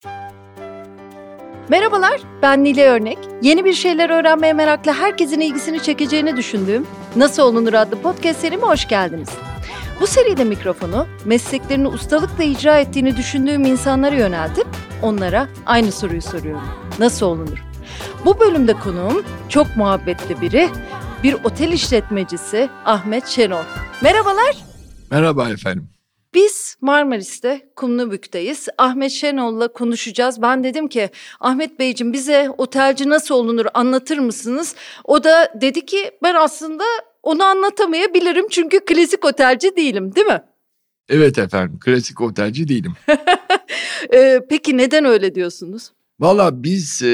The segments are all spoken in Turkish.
Merhabalar, ben Nilay Örnek. Yeni bir şeyler öğrenmeye meraklı herkesin ilgisini çekeceğini düşündüğüm Nasıl Olunur adlı podcast serime hoş geldiniz. Bu seride mikrofonu mesleklerini ustalıkla icra ettiğini düşündüğüm insanlara yöneltip onlara aynı soruyu soruyorum. Nasıl olunur? Bu bölümde konuğum çok muhabbetli biri, bir otel işletmecisi Ahmet Şenol. Merhabalar. Merhaba efendim. Biz Marmaris'te Kumlubük'teyiz. Ahmet Şenol'la konuşacağız. Ben dedim ki Ahmet Beyciğim bize otelci nasıl olunur anlatır mısınız? O da dedi ki ben aslında onu anlatamayabilirim çünkü klasik otelci değilim, değil mi? Evet efendim, klasik otelci değilim. Peki neden öyle diyorsunuz? Valla biz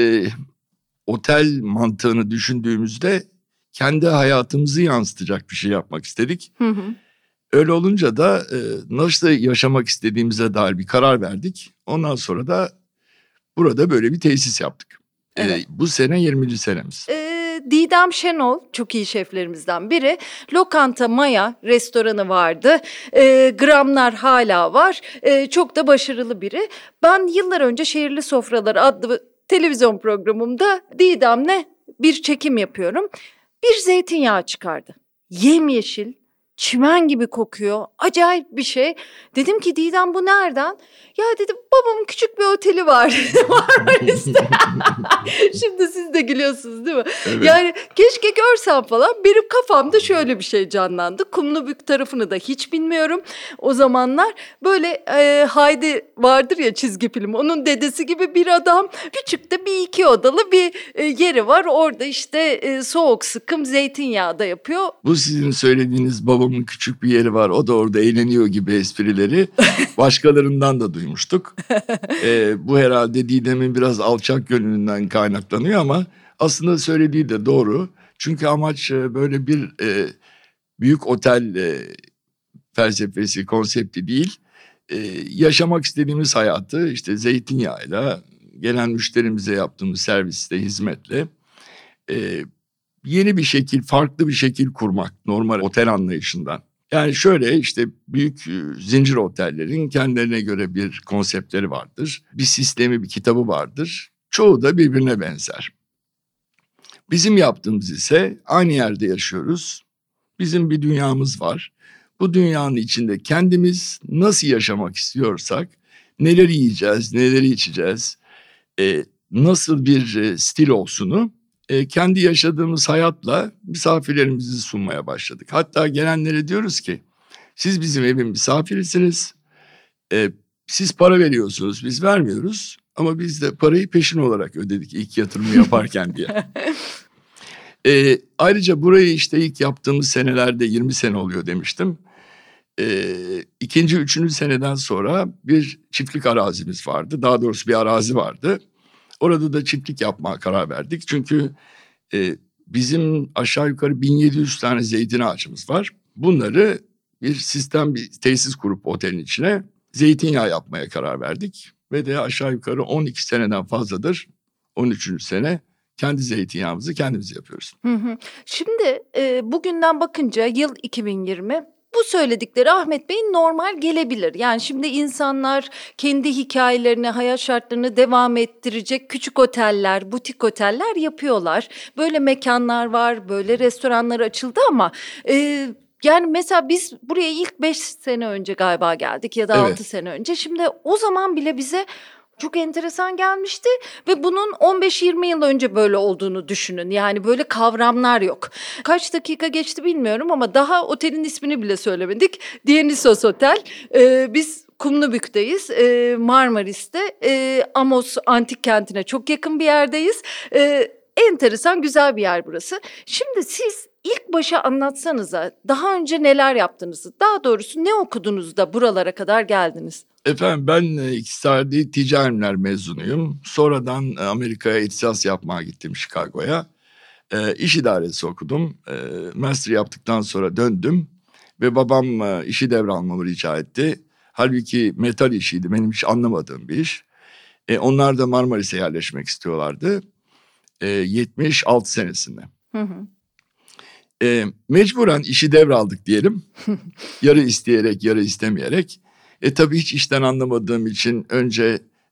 otel mantığını düşündüğümüzde kendi hayatımızı yansıtacak bir şey yapmak istedik. Hı hı. Öyle olunca da nasıl yaşamak istediğimize dair bir karar verdik. Ondan sonra da burada böyle bir tesis yaptık. Evet. Bu sene 20. senemiz. Didem Şenol çok iyi şeflerimizden biri. Lokanta Maya restoranı vardı. Gramlar hala var. Çok da başarılı biri. Ben yıllar önce Şehirli Sofralar adlı televizyon programımda Didem'le bir çekim yapıyorum. Bir zeytinyağı çıkardı. Yemyeşil, çimen gibi kokuyor. Acayip bir şey. Dedim ki Didem bu nereden? Ya dedim babamın küçük bir oteli var Marmaris'te. Şimdi siz de gülüyorsunuz değil mi? Evet. Yani keşke görsem falan. Benim kafamda şöyle bir şey canlandı. Kumlubük tarafını da hiç bilmiyorum. O zamanlar böyle Haydi vardır ya çizgi film. Onun dedesi gibi bir adam. Küçük de bir iki odalı bir yeri var. Orada işte soğuk sıkım zeytinyağı da yapıyor. Bu sizin söylediğiniz babamın küçük bir yeri var. O da orada eğleniyor gibi esprileri başkalarından da duymuştuk. Bu herhalde Didem'in biraz alçak gönlünden kaynaklanıyor ama aslında söylediği de doğru. Çünkü amaç böyle bir büyük otel felsefesi, konsepti değil. Yaşamak istediğimiz hayatı işte zeytinyağıyla, gelen müşterimize yaptığımız serviste, hizmetle yeni bir şekil, farklı bir şekil kurmak normal otel anlayışından. Yani şöyle işte büyük zincir otellerin kendilerine göre bir konseptleri vardır. Bir sistemi, bir kitabı vardır. Çoğu da birbirine benzer. Bizim yaptığımız ise aynı yerde yaşıyoruz. Bizim bir dünyamız var. Bu dünyanın içinde kendimiz nasıl yaşamak istiyorsak, neler yiyeceğiz, neleri içeceğiz, nasıl bir stil olsunu kendi yaşadığımız hayatla misafirlerimizi sunmaya başladık. Hatta gelenlere diyoruz ki siz bizim evin misafirisiniz. Siz para veriyorsunuz, biz vermiyoruz. Ama biz de parayı peşin olarak ödedik ilk yatırımı yaparken diye. Ayrıca burayı işte ilk yaptığımız senelerde 20 sene oluyor demiştim. İkinci, üçüncü seneden sonra bir çiftlik arazimiz vardı. Daha doğrusu bir arazi vardı. Orada da çiftlik yapmaya karar verdik. Çünkü bizim aşağı yukarı 1700 tane zeytin ağacımız var. Bunları bir sistem, bir tesis kurup otelin içine zeytinyağı yapmaya karar verdik. Ve de aşağı yukarı 12 seneden fazladır, 13. sene kendi zeytinyağımızı kendimiz yapıyoruz. Şimdi bugünden bakınca yıl 2020... Bu söyledikleri Ahmet Bey'in normal gelebilir. Yani şimdi insanlar kendi hikayelerini, hayat şartlarını devam ettirecek küçük oteller, butik oteller yapıyorlar. Böyle mekanlar var, böyle restoranlar açıldı ama... Yani mesela biz buraya ilk 5 sene önce galiba geldik ya da 6 sene önce. Şimdi o zaman bile bize... Çok enteresan gelmişti ve bunun 15-20 yıl önce böyle olduğunu düşünün. Yani böyle kavramlar yok. Kaç dakika geçti bilmiyorum ama daha otelin ismini bile söylemedik. Dionysos Otel. Biz Kumlubük'teyiz. Marmaris'te. Amos Antik Kenti'ne çok yakın bir yerdeyiz. Enteresan, güzel bir yer burası. Şimdi siz ilk başa anlatsanıza daha önce neler yaptınız? Daha doğrusu ne okudunuz da buralara kadar geldiniz? Efendim ben iktisadi ticari ilimler mezunuyum. Sonradan Amerika'ya ihtisas yapmaya gittim Chicago'ya. İş idaresi okudum. Master yaptıktan sonra döndüm. Ve babam işi devralmamı rica etti. Halbuki metal işiydi, benim hiç anlamadığım bir iş. Onlar da Marmaris'e yerleşmek istiyorlardı. 76 senesinde. Hı. Mecburen işi devraldık diyelim. Yarı isteyerek, yarı istemeyerek. Tabii hiç işten anlamadığım için önce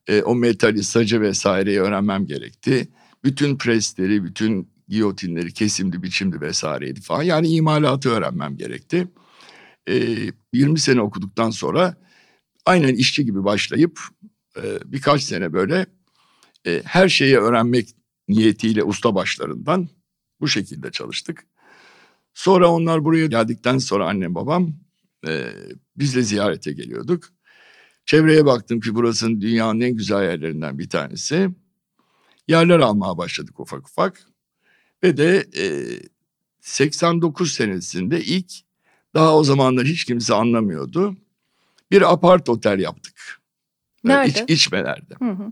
O metali, sacı vesaireyi öğrenmem gerekti. Bütün presleri, bütün giyotinleri, kesimdi, biçimdi vesaireydi falan. Yani imalatı öğrenmem gerekti. 20 sene okuduktan sonra aynen işçi gibi başlayıp birkaç sene böyle her şeyi öğrenmek niyetiyle ustabaşlarından bu şekilde çalıştık. Sonra onlar buraya geldikten sonra annem babam bizle ziyarete geliyorduk. Çevreye baktım ki burasının dünyanın en güzel yerlerinden bir tanesi. Yerler almaya başladık ufak ufak. Ve de 89 senesinde ilk, daha o zamanlar hiç kimse anlamıyordu, bir apart otel yaptık. Nerede? İçmelerde.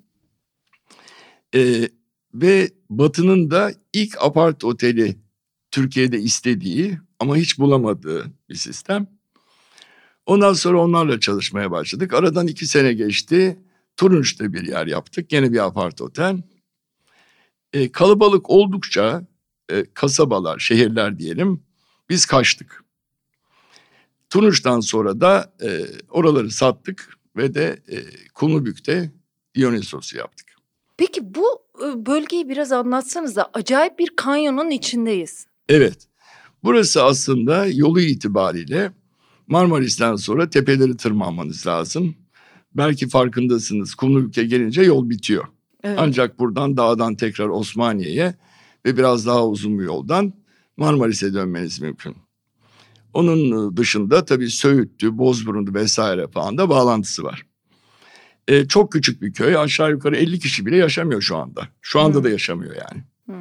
Ve Batı'nın da ilk apart oteli Türkiye'de istediği ama hiç bulamadığı bir sistem. Ondan sonra onlarla çalışmaya başladık. Aradan 2 sene geçti. Turunç'ta bir yer yaptık. Gene bir apart otel. Kalabalık oldukça kasabalar, şehirler diyelim, biz kaçtık. Turunç'tan sonra da oraları sattık ve de Kumlubük'te Dionysos'u yaptık. Peki bu bölgeyi biraz anlatsanıza. Acayip bir kanyonun içindeyiz. Evet. Burası aslında yolu itibariyle Marmaris'ten sonra tepeleri tırmanmanız lazım. Belki farkındasınız, Kumlubük'e gelince yol bitiyor. Evet. Ancak buradan dağdan tekrar Osmaniye'ye ve biraz daha uzun bir yoldan Marmaris'e dönmeniz mümkün. Onun dışında tabii Söğüt'tü, Bozburun'du vesaire falan da bağlantısı var. Çok küçük bir köy, aşağı yukarı 50 kişi bile yaşamıyor şu anda. Şu anda da yaşamıyor yani.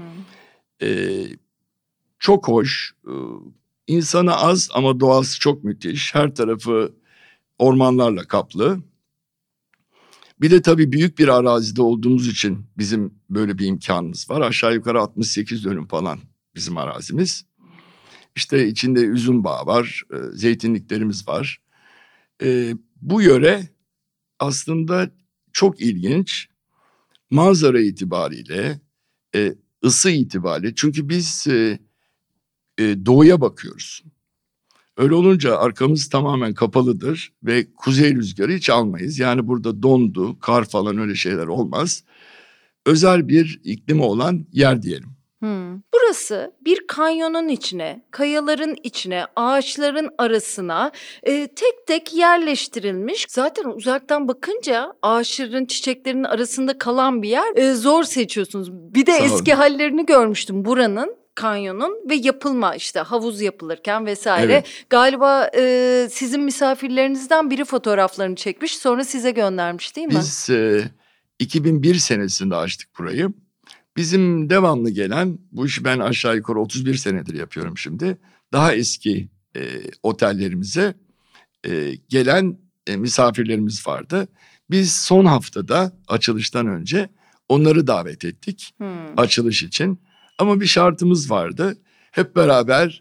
Çok hoş, insanı az ama doğası çok müthiş. Her tarafı ormanlarla kaplı. Bir de tabii büyük bir arazide olduğumuz için bizim böyle bir imkanımız var. Aşağı yukarı 68 dönüm falan bizim arazimiz. İşte içinde üzüm bağı var, zeytinliklerimiz var. Bu yöre aslında çok ilginç. Manzara itibariyle, ısı itibariyle. Çünkü biz doğuya bakıyoruz. Öyle olunca arkamız tamamen kapalıdır ve kuzey rüzgarı hiç almayız. Yani burada dondu, kar falan öyle şeyler olmaz. Özel bir iklimi olan yer diyelim. Burası bir kanyonun içine, kayaların içine, ağaçların arasına tek tek yerleştirilmiş. Zaten uzaktan bakınca ağaçların, çiçeklerin arasında kalan bir yer. Zor seçiyorsunuz. Bir de eski hallerini görmüştüm buranın, kanyonun ve yapılma, işte havuz yapılırken vesaire. Evet. Galiba sizin misafirlerinizden biri fotoğraflarını çekmiş, sonra size göndermiş değil mi? Biz 2001 senesinde açtık burayı. Bizim devamlı gelen, bu işi ben aşağı yukarı 31 senedir yapıyorum şimdi, daha eski otellerimize gelen misafirlerimiz vardı. Biz son haftada açılıştan önce onları davet ettik açılış için. Ama bir şartımız vardı. Hep beraber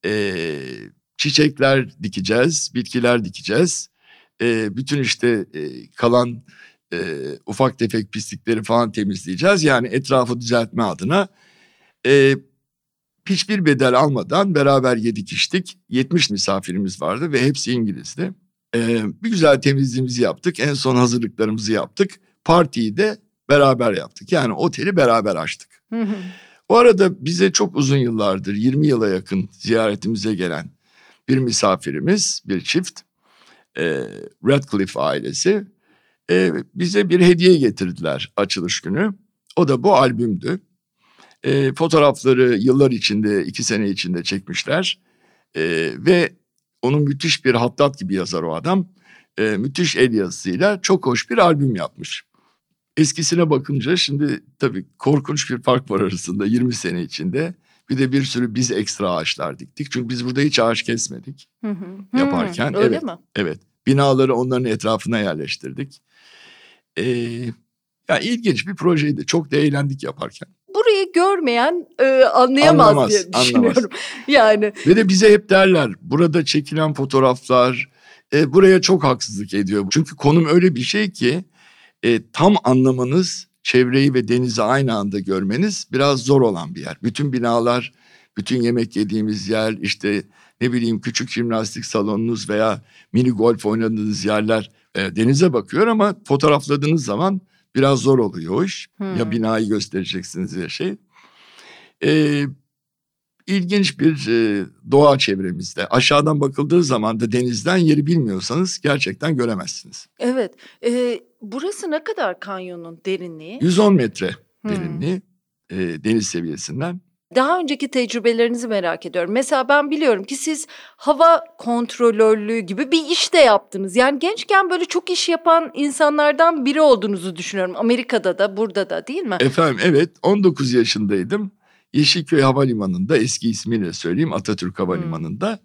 çiçekler dikeceğiz, bitkiler dikeceğiz. Bütün işte kalan ufak tefek pislikleri falan temizleyeceğiz. Yani etrafı düzeltme adına hiçbir bedel almadan beraber yedik içtik. 70 misafirimiz vardı ve hepsi İngilizdi. Bir güzel temizliğimizi yaptık. En son hazırlıklarımızı yaptık. Partiyi de beraber yaptık. Yani oteli beraber açtık. O arada bize çok uzun yıllardır, 20 yıla yakın ziyaretimize gelen bir misafirimiz, bir çift, Radcliffe ailesi, bize bir hediye getirdiler açılış günü. O da bu albümdü. Fotoğrafları yıllar içinde, 2 sene içinde çekmişler. Ve onun müthiş bir hattat gibi yazar o adam. Müthiş el yazısıyla çok hoş bir albüm yapmış. Eskisine bakınca şimdi tabii korkunç bir fark var arasında 20 sene içinde. Bir de bir sürü biz ekstra ağaçlar diktik. Çünkü biz burada hiç ağaç kesmedik yaparken. Öyle evet, mi? Evet. Binaları onların etrafına yerleştirdik. Yani ilginç bir projeydi. Çok da eğlendik yaparken. Burayı görmeyen anlayamaz diye düşünüyorum. Yani. Ve de bize hep derler, burada çekilen fotoğraflar buraya çok haksızlık ediyor. Çünkü konum öyle bir şey ki tam anlamanız, çevreyi ve denizi aynı anda görmeniz biraz zor olan bir yer. Bütün binalar, bütün yemek yediğimiz yer, işte ne bileyim küçük jimnastik salonunuz veya mini golf oynadığınız yerler denize bakıyor ama fotoğrafladığınız zaman Biraz zor oluyor o iş. Ya Hmm. binayı göstereceksiniz ya şey. İlginç bir doğa çevremizde. Aşağıdan bakıldığı zaman da denizden yeri bilmiyorsanız gerçekten göremezsiniz. Evet. Burası ne kadar kanyonun derinliği? 110 metre derinliği deniz seviyesinden. Daha önceki tecrübelerinizi merak ediyorum. Mesela ben biliyorum ki siz hava kontrolörlüğü gibi bir iş de yaptınız. Yani gençken böyle çok iş yapan insanlardan biri olduğunuzu düşünüyorum. Amerika'da da, burada da, değil mi? Efendim evet, 19 yaşındaydım. Yeşilköy Havalimanı'nda, eski ismiyle söyleyeyim, Atatürk Havalimanı'nda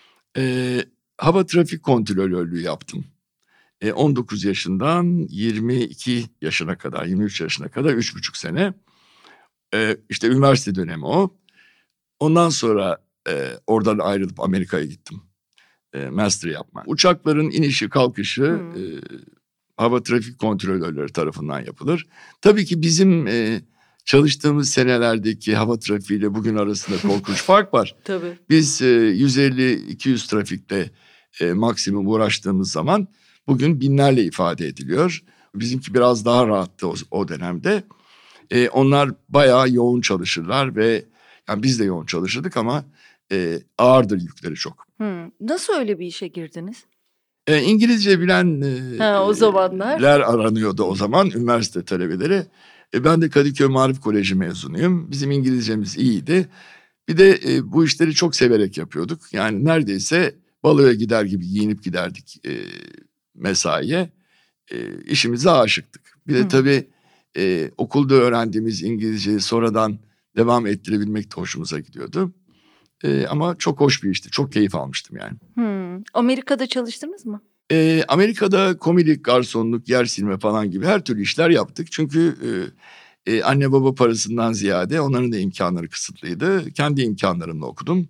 hava trafik kontrolörlüğü yaptım. 19 yaşından 22 yaşına kadar, 23 yaşına kadar 3,5 sene. İşte üniversite dönemi o. Ondan sonra oradan ayrılıp Amerika'ya gittim. Master yapma. Uçakların inişi kalkışı hava trafik kontrolörleri tarafından yapılır. Tabii ki bizim çalıştığımız senelerdeki hava trafiğiyle bugün arasında korkunç fark var. Tabii. Biz 150-200 trafikte maksimum uğraştığımız zaman bugün binlerle ifade ediliyor. Bizimki biraz daha rahattı o dönemde. Onlar bayağı yoğun çalışırlar ve yani biz de yoğun çalışırdık ama ağırdır yükleri çok. Nasıl öyle bir işe girdiniz? İngilizce bilen o zamanlar aranıyordu o zaman, üniversite talebeleri. Ben de Kadıköy Marif Koleji mezunuyum. Bizim İngilizcemiz iyiydi. Bir de bu işleri çok severek yapıyorduk. Yani neredeyse baloya gider gibi giyinip giderdik mesaiye. İşimize aşıktık. Bir de tabii okulda öğrendiğimiz İngilizceyi sonradan devam ettirebilmek de hoşumuza gidiyordu. Ama çok hoş bir işti. Çok keyif almıştım yani. Amerika'da çalıştınız mı? Amerika'da komilik, garsonluk, yer silme falan gibi her türlü işler yaptık. Çünkü anne baba parasından ziyade onların da imkanları kısıtlıydı. Kendi imkanlarımla okudum.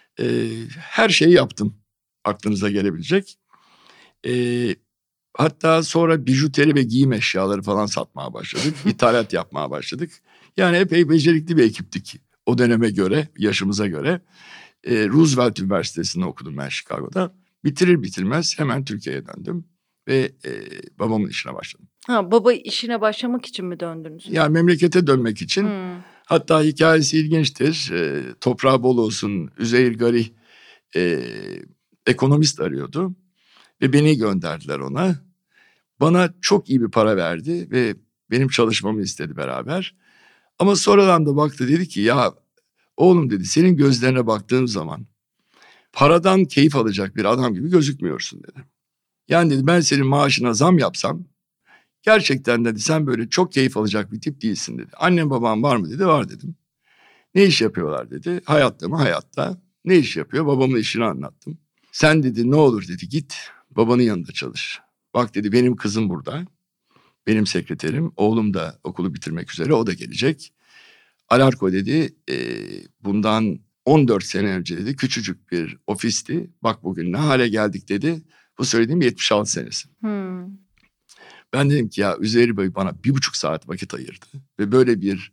Her şeyi yaptım aklınıza gelebilecek. Hatta sonra bijuteri ve giyim eşyaları falan satmaya başladık. İthalat yapmaya başladık. Yani epey becerikli bir ekiptik o döneme göre, yaşımıza göre. Roosevelt Üniversitesi'nde okudum ben Chicago'da. Bitirir bitirmez hemen Türkiye'ye döndüm ve babamın işine başladım. Baba işine başlamak için mi döndünüz? Yani memlekete dönmek için. Hatta hikayesi ilginçtir. Toprağı bol olsun, Üzeyir Garih ekonomist arıyordu ve beni gönderdiler ona. Bana çok iyi bir para verdi ve benim çalışmamı istedi beraber. Ama sonradan da baktı, dedi ki ya oğlum dedi, senin gözlerine baktığım zaman paradan keyif alacak bir adam gibi gözükmüyorsun dedi. Yani dedi ben senin maaşına zam yapsam gerçekten dedi sen böyle çok keyif alacak bir tip değilsin dedi. Annem babam var mı dedi, var dedim. Ne iş yapıyorlar dedi. Hayatta mı? Hayatta. Ne iş yapıyor? Babamın işini anlattım. Sen dedi ne olur dedi git babanın yanında çalış. Bak dedi benim kızım burada. Benim sekreterim. Oğlum da okulu bitirmek üzere, o da gelecek. Alarko dedi bundan 14 sene önce dedi küçücük bir ofisti. Bak bugün ne hale geldik dedi. Bu söylediğim 76 senesi. Ben dedim ki ya Üzeyir Bey bana 1,5 saat vakit ayırdı. Ve böyle bir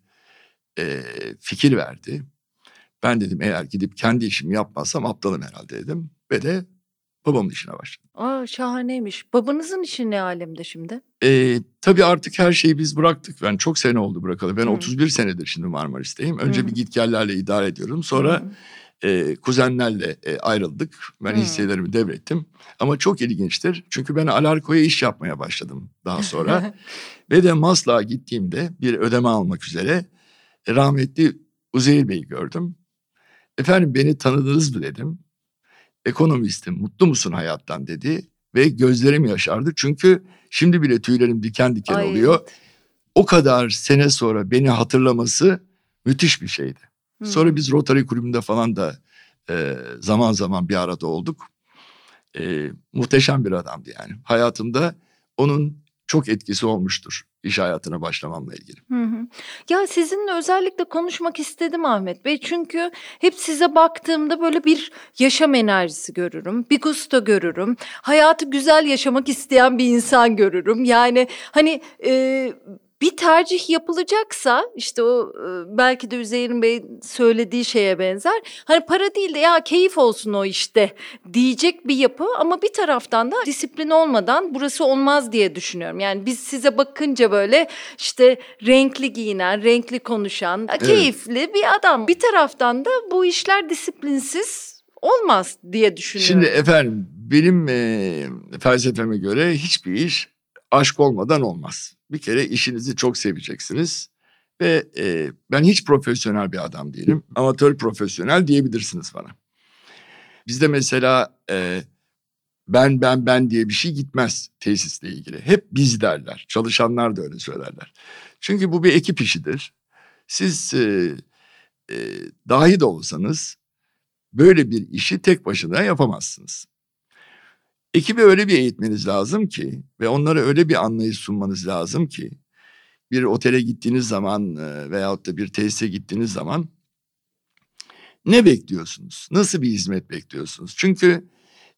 fikir verdi. Ben dedim eğer gidip kendi işimi yapmazsam aptalım herhalde dedim. Ve de babamın işine başladım. Şahaneymiş. Babanızın işi ne alemde şimdi? Tabii artık her şeyi biz bıraktık. Ben çok sene oldu bırakalı. Ben 31 senedir şimdi Marmaris'teyim. Önce bir gitgellerle idare ediyorum. Sonra kuzenlerle ayrıldık. Ben hisselerimi devrettim. Ama çok ilginçtir. Çünkü ben Alarko'ya iş yapmaya başladım daha sonra. Ve de Maslak'a gittiğimde bir ödeme almak üzere rahmetli Üzeyir Bey'i gördüm. Efendim beni tanıdınız mı dedim. Ekonomistim, mutlu musun hayattan dedi. Ve gözlerim yaşardı. Çünkü şimdi bile tüylerim diken diken oluyor. Evet. O kadar sene sonra beni hatırlaması müthiş bir şeydi. Sonra biz Rotary Kulübü'nde falan da zaman zaman bir arada olduk. Muhteşem bir adamdı yani. Hayatımda onun çok etkisi olmuştur iş hayatına başlamamla ilgili. Ya sizinle özellikle konuşmak istedim Ahmet Bey. Çünkü hep size baktığımda böyle bir yaşam enerjisi görürüm. Bir gusto görürüm. Hayatı güzel yaşamak isteyen bir insan görürüm. Yani hani bir tercih yapılacaksa işte o belki de Üzeyir Bey'in söylediği şeye benzer. Hani para değil de ya keyif olsun o işte diyecek bir yapı ama bir taraftan da disiplin olmadan burası olmaz diye düşünüyorum. Yani biz size bakınca böyle işte renkli giyinen, renkli konuşan, keyifli bir adam. Bir taraftan da bu işler disiplinsiz olmaz diye düşünüyorum. Şimdi efendim benim felsefeme göre hiçbir iş aşk olmadan olmaz. Bir kere işinizi çok seveceksiniz ve ben hiç profesyonel bir adam değilim. Amatör profesyonel diyebilirsiniz bana. Bizde mesela ben diye bir şey gitmez tesisle ilgili. Hep biz derler. Çalışanlar da öyle söylerler. Çünkü bu bir ekip işidir. Siz dahi de olsanız böyle bir işi tek başına yapamazsınız. Ekibi öyle bir eğitmeniz lazım ki ve onlara öyle bir anlayış sunmanız lazım ki bir otele gittiğiniz zaman veyahut da bir tesise gittiğiniz zaman ne bekliyorsunuz? Nasıl bir hizmet bekliyorsunuz? Çünkü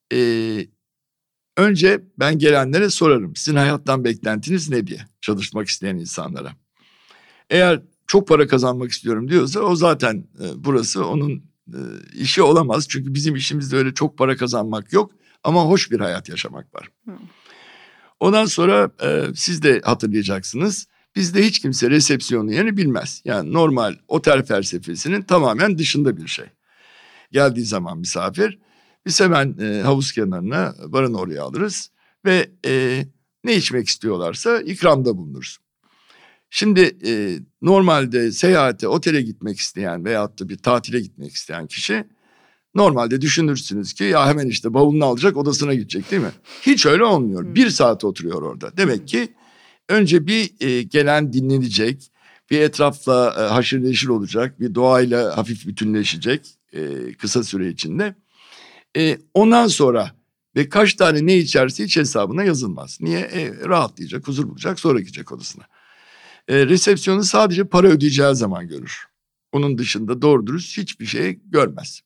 önce ben gelenlere sorarım. Sizin hayattan beklentiniz ne diye çalışmak isteyen insanlara. Eğer çok para kazanmak istiyorum diyorsa o zaten burası onun işi olamaz. Çünkü bizim işimizde öyle çok para kazanmak yok ama hoş bir hayat yaşamak var. Ondan sonra siz de hatırlayacaksınız. Bizde hiç kimse resepsiyonun yerini bilmez. Yani normal otel felsefesinin tamamen dışında bir şey. Geldiği zaman misafir biz hemen havuz kenarına barın oraya alırız ve ne içmek istiyorlarsa ikramda bulunuruz. Şimdi normalde seyahate, otele gitmek isteyen veyahut da bir tatile gitmek isteyen kişi normalde düşünürsünüz ki ya hemen işte bavulunu alacak odasına gidecek değil mi? Hiç öyle olmuyor. 1 saat oturuyor orada. Demek ki önce bir gelen dinlenecek, bir etrafla haşır neşir olacak, bir doğayla hafif bütünleşecek kısa süre içinde. Ondan sonra ve kaç tane ne içerse hiç hesabına yazılmaz. Niye? Rahatlayacak, huzur bulacak, sonra gidecek odasına. Resepsiyonu sadece para ödeyeceği zaman görür. Onun dışında doğru dürüst hiçbir şey görmez.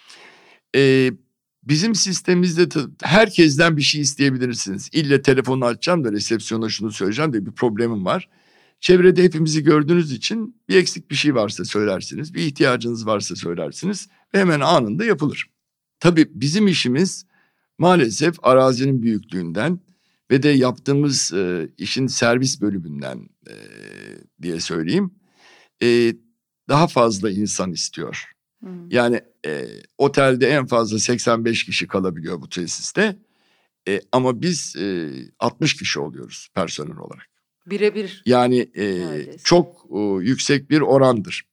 Bizim sistemimizde herkesten bir şey isteyebilirsiniz. İlle telefonu açacağım da resepsiyona şunu söyleyeceğim de bir problemim var. Çevrede hepimizi gördüğünüz için bir eksik bir şey varsa söylersiniz. Bir ihtiyacınız varsa söylersiniz ve hemen anında yapılır. Tabii bizim işimiz maalesef arazinin büyüklüğünden ve de yaptığımız işin servis bölümünden diye söyleyeyim. Daha fazla insan istiyor. Yani otelde en fazla 85 kişi kalabiliyor bu tesiste. Ama biz 60 kişi oluyoruz personel olarak. Birebir. Yani çok yüksek bir orandır.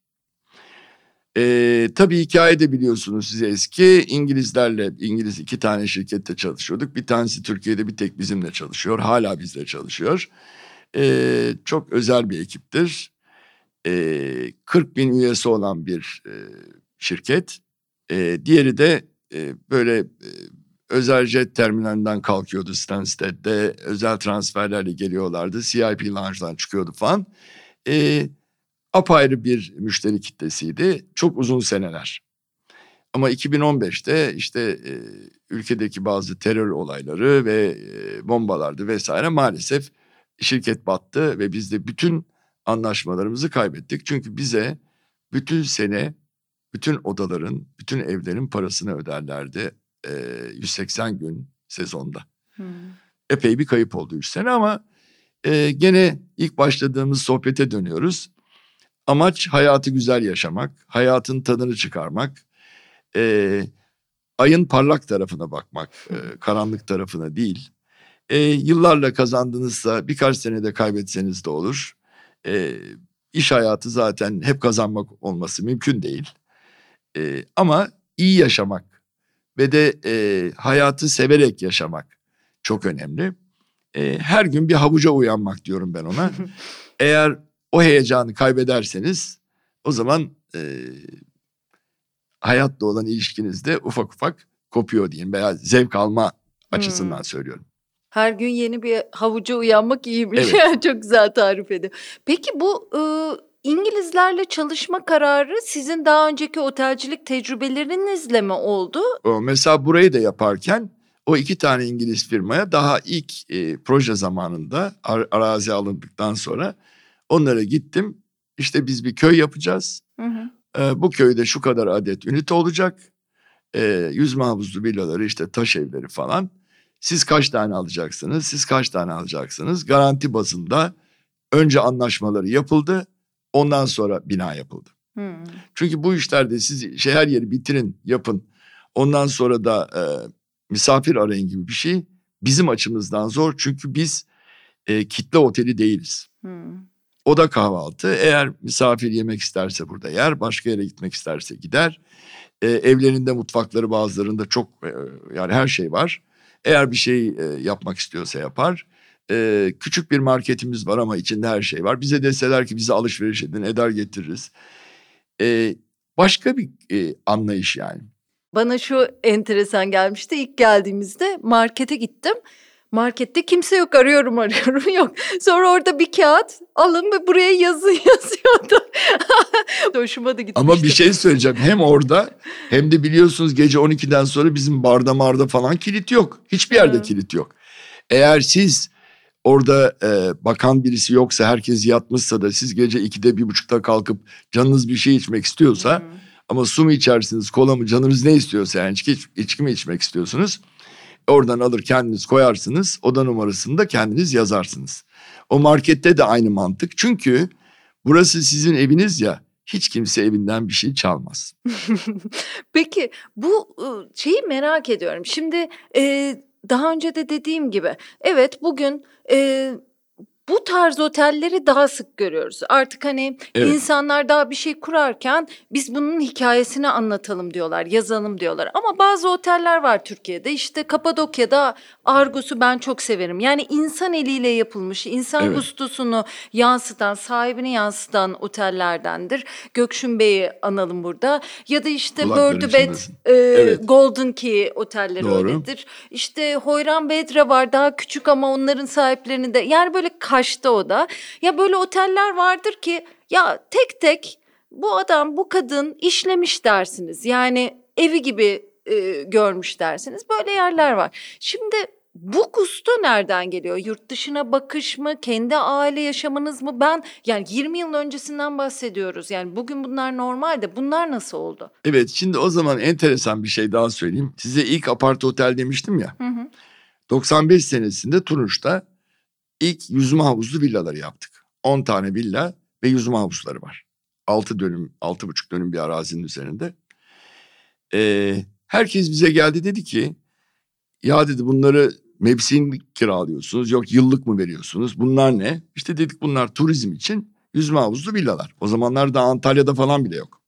Tabii hikayede biliyorsunuz size eski İngiliz 2 tane şirkette çalışıyorduk. Bir tanesi Türkiye'de bir tek bizimle çalışıyor. Hala bizle çalışıyor. Çok özel bir ekiptir. 40 bin üyesi olan bir şirket. Diğeri de böyle özel jet terminalinden kalkıyordu Stansted'de. Özel transferlerle geliyorlardı. CIP Lounge'dan çıkıyordu falan. Apayrı bir müşteri kitlesiydi. Çok uzun seneler. Ama 2015'te işte ülkedeki bazı terör olayları ve bombalardı vesaire maalesef şirket battı ve biz de bütün anlaşmalarımızı kaybettik. Çünkü bize bütün sene bütün odaların, bütün evlerin parasını öderlerdi 180 gün sezonda. Epey bir kayıp oldu 3 sene ama gene ilk başladığımız sohbete dönüyoruz. Amaç hayatı güzel yaşamak, hayatın tadını çıkarmak, ayın parlak tarafına bakmak, karanlık tarafına değil. Yıllarla kazandığınızsa birkaç senede kaybetseniz de olur. İş hayatı zaten hep kazanmak olması mümkün değil. Ama iyi yaşamak ve de hayatı severek yaşamak çok önemli. Her gün bir havuca uyanmak diyorum ben ona. Eğer o heyecanı kaybederseniz o zaman hayatla olan ilişkiniz de ufak ufak kopuyor diyeyim veya zevk alma açısından söylüyorum. Her gün yeni bir havuca uyanmak iyiymiş. Evet. Çok güzel tarif ediyor. Peki bu İngilizlerle çalışma kararı sizin daha önceki otelcilik tecrübelerinizle mi oldu? Mesela burayı da yaparken o 2 tane İngiliz firmaya daha ilk proje zamanında arazi alındıktan sonra Onlara gittim. İşte biz bir köy yapacağız. Hı hı. Bu köyde şu kadar adet ünite olacak. Yüzme havuzlu villaları, işte taş evleri falan. Siz kaç tane alacaksınız? Siz kaç tane alacaksınız? Garanti bazında önce anlaşmaları yapıldı. Ondan sonra bina yapıldı. Hı. Çünkü bu işlerde siz her yeri bitirin, yapın. Ondan sonra da misafir arayın gibi bir şey bizim açımızdan zor. Çünkü biz kitle oteli değiliz. Hı. Oda kahvaltı. Eğer misafir yemek isterse burada yer, başka yere gitmek isterse gider. Evlerinde mutfakları bazılarında çok yani her şey var. Eğer bir şey yapmak istiyorsa yapar. Küçük bir marketimiz var ama içinde her şey var. Bize deseler ki bize alışveriş edin, eder getiririz. Başka bir anlayış yani. Bana şu enteresan gelmişti. İlk geldiğimizde markete gittim. Markette kimse yok, arıyorum yok. Sonra orada bir kağıt alın ve buraya yazıyordu. Hoşuma da gitmişti. Ama bir şey söyleyeceğim. Hem orada hem de biliyorsunuz gece 12'den sonra bizim barda falan kilit yok. Hiçbir yerde kilit yok. Eğer siz orada bakan birisi yoksa, herkes yatmışsa da siz gece 2'de 1.30'da kalkıp canınız bir şey içmek istiyorsa ama su mu içersiniz, kola mı, canınız ne istiyorsa, yani içki mi içmek istiyorsunuz? Oradan alır kendiniz koyarsınız, oda numarasını da kendiniz yazarsınız. O markette de aynı mantık. Çünkü burası sizin eviniz ya, hiç kimse evinden bir şey çalmaz. Peki bu şeyi merak ediyorum. Şimdi daha önce de dediğim gibi evet bugün bu tarz otelleri daha sık görüyoruz. Artık hani insanlar daha bir şey kurarken biz bunun hikayesini anlatalım diyorlar, yazalım diyorlar. Ama bazı oteller var Türkiye'de. İşte Kapadokya'da Argos'u ben çok severim. Yani insan eliyle yapılmış, insan gustusunu yansıtan, sahibini yansıtan otellerdendir. Gökşin Bey'i analım burada. Ya da işte Birdbed, Golden Key otelleri öyledir. İşte Hoyran Bedre var, daha küçük ama onların sahiplerini de, yani böyle Kaş'ta o da. Ya böyle oteller vardır ki ya tek tek bu adam, bu kadın işlemiş dersiniz. Yani evi gibi görmüş dersiniz. Böyle yerler var. Şimdi bu gusto nereden geliyor? Yurt dışına bakış mı? Kendi aile yaşamınız mı? Ben yani 20 yıl öncesinden bahsediyoruz. Yani bugün bunlar normal de bunlar nasıl oldu? Evet, şimdi o zaman enteresan bir şey daha söyleyeyim. Size ilk apart otel demiştim ya. 95 senesinde Tunus'ta İlk yüzme havuzlu villaları yaptık. 10 tane villa ve yüzme havuzları var. 6 dönüm, 6,5 dönüm bir arazinin üzerinde. Herkes bize geldi, dedi ki ya dedi bunları mevsim kiralıyorsunuz, yok yıllık mı veriyorsunuz, bunlar ne? İşte dedik bunlar turizm için yüzme havuzlu villalar. O zamanlar da Antalya'da falan bile yok.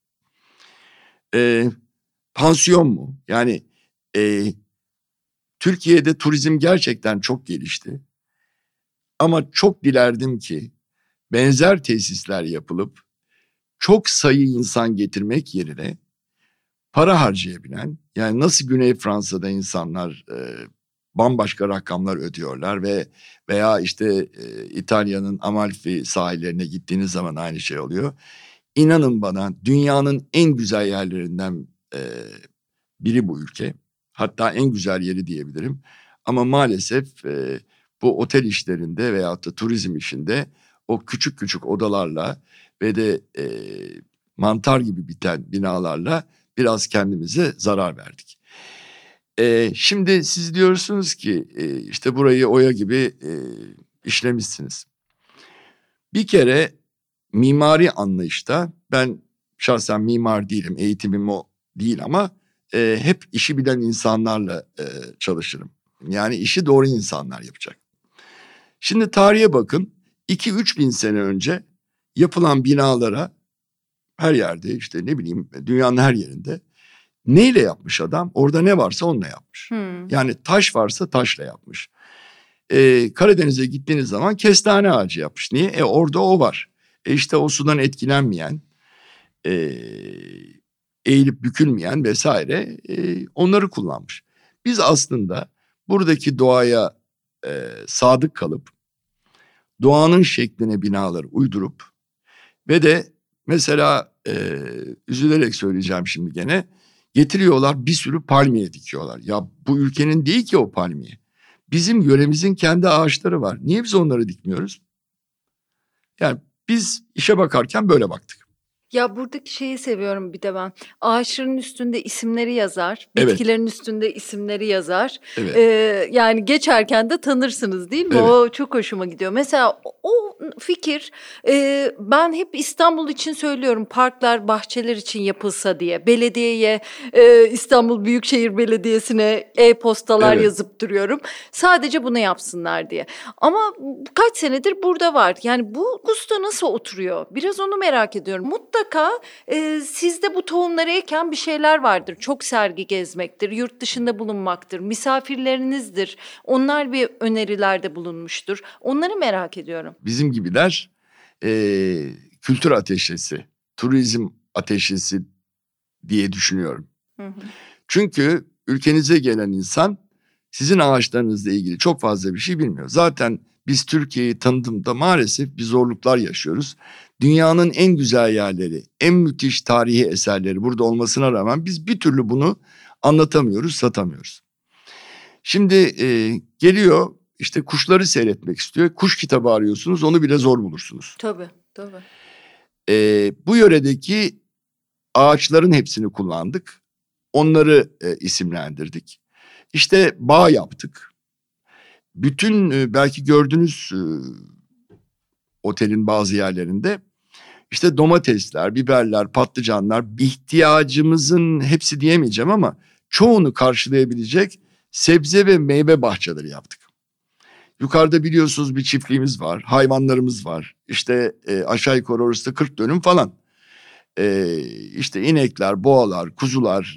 Pansiyon mu? Yani Türkiye'de turizm gerçekten çok gelişti. Ama çok dilerdim ki benzer tesisler yapılıp çok sayı insan getirmek yerine para harcayabilen, yani nasıl Güney Fransa'da insanlar bambaşka rakamlar ödüyorlar veya işte İtalya'nın Amalfi sahillerine gittiğiniz zaman aynı şey oluyor. İnanın bana, dünyanın en güzel yerlerinden biri bu ülke. Hatta en güzel yeri diyebilirim. Ama maalesef bu otel işlerinde veyahut da turizm işinde o küçük küçük odalarla ve de mantar gibi biten binalarla biraz kendimize zarar verdik. Şimdi siz diyorsunuz ki işte burayı oya gibi işlemişsiniz. Bir kere mimari anlayışta, ben şahsen mimar değilim, eğitimim o değil ama hep işi bilen insanlarla çalışırım. Yani işi doğru insanlar yapacak. Şimdi tarihe bakın, 2-3 bin sene önce yapılan binalara her yerde, işte ne bileyim dünyanın her yerinde neyle yapmış adam? Orada ne varsa onunla yapmış. Yani taş varsa taşla yapmış. Karadeniz'e gittiğiniz zaman kestane ağacı yapmış. Niye? Orada o var. İşte o sudan etkilenmeyen, eğilip bükülmeyen vesaire onları kullanmış. Biz aslında buradaki doğaya sadık kalıp doğanın şekline binaları uydurup ve de mesela üzülerek söyleyeceğim şimdi gene, getiriyorlar bir sürü palmiye dikiyorlar. Ya bu ülkenin değil ki o palmiye. Bizim yöremizin kendi ağaçları var. Niye biz onları dikmiyoruz? Yani Biz işe bakarken böyle baktık. Ya buradaki şeyi seviyorum bir de ben. Ağaçların üstünde isimleri yazar, Evet. bitkilerin üstünde isimleri yazar. Evet. Yani geçerken de tanırsınız değil mi? Evet. O çok hoşuma gidiyor. Mesela o fikir ben hep İstanbul için söylüyorum. Parklar, bahçeler için yapılsa diye. Belediyeye, İstanbul Büyükşehir Belediyesi'ne e-postalar Evet. yazıp duruyorum. Sadece bunu yapsınlar diye. Ama kaç senedir burada var. Yani bu usta nasıl oturuyor? Biraz onu merak ediyorum. Mutlaka sizde bu tohumları eken bir şeyler vardır. Çok sergi gezmektir, yurt dışında bulunmaktır, misafirlerinizdir. Onlar bir önerilerde bulunmuştur. Onları merak ediyorum. Bizim gibiler kültür ateşesi, turizm ateşesi diye düşünüyorum. Hı hı. Çünkü ülkenize gelen insan sizin ağaçlarınızla ilgili çok fazla bir şey bilmiyor. Zaten biz Türkiye'yi tanıdığımda maalesef bir zorluklar yaşıyoruz. Dünyanın en güzel yerleri, en müthiş tarihi eserleri burada olmasına rağmen biz bir türlü bunu anlatamıyoruz, satamıyoruz. Şimdi geliyor işte kuşları seyretmek istiyor. Kuş kitabı arıyorsunuz, onu bile zor bulursunuz. Tabii, tabii. Bu yöredeki ağaçların hepsini kullandık. Onları isimlendirdik. İşte bağ yaptık. Bütün belki gördüğünüz otelin bazı yerlerinde işte domatesler, biberler, patlıcanlar, ihtiyacımızın hepsi diyemeyeceğim ama çoğunu karşılayabilecek sebze ve meyve bahçeleri yaptık. Yukarıda biliyorsunuz bir çiftliğimiz var, hayvanlarımız var. İşte aşağı yukarı orası da 40 dönüm falan. İşte inekler, boğalar, kuzular,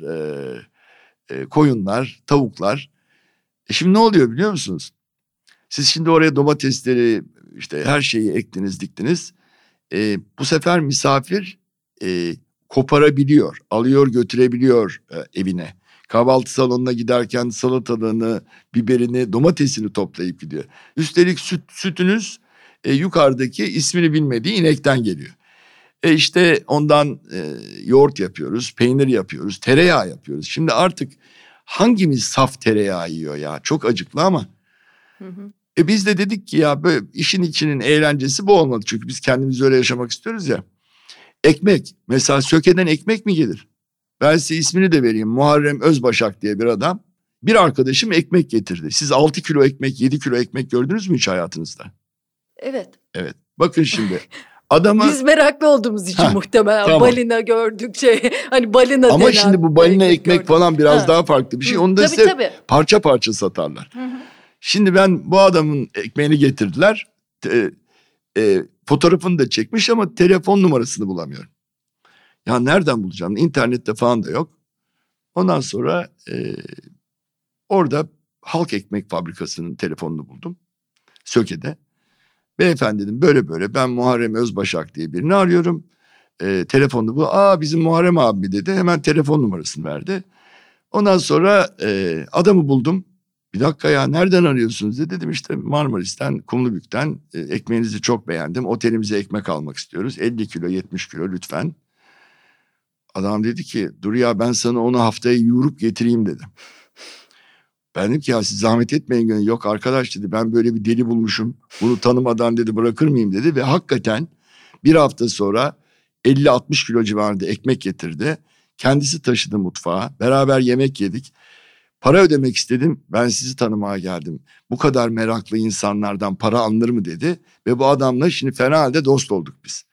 koyunlar, tavuklar. Şimdi ne oluyor biliyor musunuz? Siz şimdi oraya domatesleri, işte her şeyi ektiniz, diktiniz. Bu sefer misafir koparabiliyor, alıyor götürebiliyor evine. Kahvaltı salonuna giderken salatalığını, biberini, domatesini toplayıp gidiyor. Üstelik sütünüz yukarıdaki ismini bilmediği inekten geliyor. İşte ondan yoğurt yapıyoruz, peynir yapıyoruz, tereyağı yapıyoruz. Şimdi artık hangimiz saf tereyağı yiyor ya? Çok acıklı ama. Hı hı. Biz de dedik ki ya böyle işin içinin eğlencesi bu olmalı. Çünkü biz kendimiz öyle yaşamak istiyoruz ya. Ekmek. Mesela Söke'den ekmek mi gelir? Ben size ismini de vereyim. Muharrem Özbaşak diye bir adam. Bir arkadaşım ekmek getirdi. Siz 6 kilo ekmek, 7 kilo ekmek gördünüz mü hiç hayatınızda? Evet. Evet. Bakın şimdi. Adama... Biz meraklı olduğumuz için muhtemelen tamam. Balina gördük hani balina ama şimdi bu balina ekmek falan biraz daha farklı bir şey. Onu da size parça parça satarlar. Hı. Şimdi ben bu adamın ekmeğini getirdiler. Fotoğrafını da çekmiş ama telefon numarasını bulamıyorum. Ya nereden bulacağım? İnternette falan da yok. Ondan sonra orada Halk Ekmek Fabrikası'nın telefonunu buldum. Söke'de. Beyefendi dedim böyle ben Muharrem Özbaşak diye birini arıyorum. Telefonunu bu. Bizim Muharrem abi dedi. Hemen telefon numarasını verdi. Ondan sonra adamı buldum. Bir dakika ya nereden arıyorsunuz dedi. Dedim işte Marmaris'ten, Kumlubük'ten ekmeğinizi çok beğendim. Otelimize ekmek almak istiyoruz. 50 kilo 70 kilo lütfen. Adam dedi ki dur ya ben sana onu haftaya yoğurup getireyim dedi. Ben dedim ki ya siz zahmet etmeyin. Yok arkadaş dedi ben böyle bir deli bulmuşum. Bunu tanımadan dedi bırakır mıyım dedi. Ve hakikaten bir hafta sonra 50-60 kilo civarında ekmek getirdi. Kendisi taşıdı mutfağa. Beraber yemek yedik. Para ödemek istedim. Ben sizi tanımaya geldim. Bu kadar meraklı insanlardan para alınır mı dedi. Ve bu adamla şimdi fena halde dost olduk biz.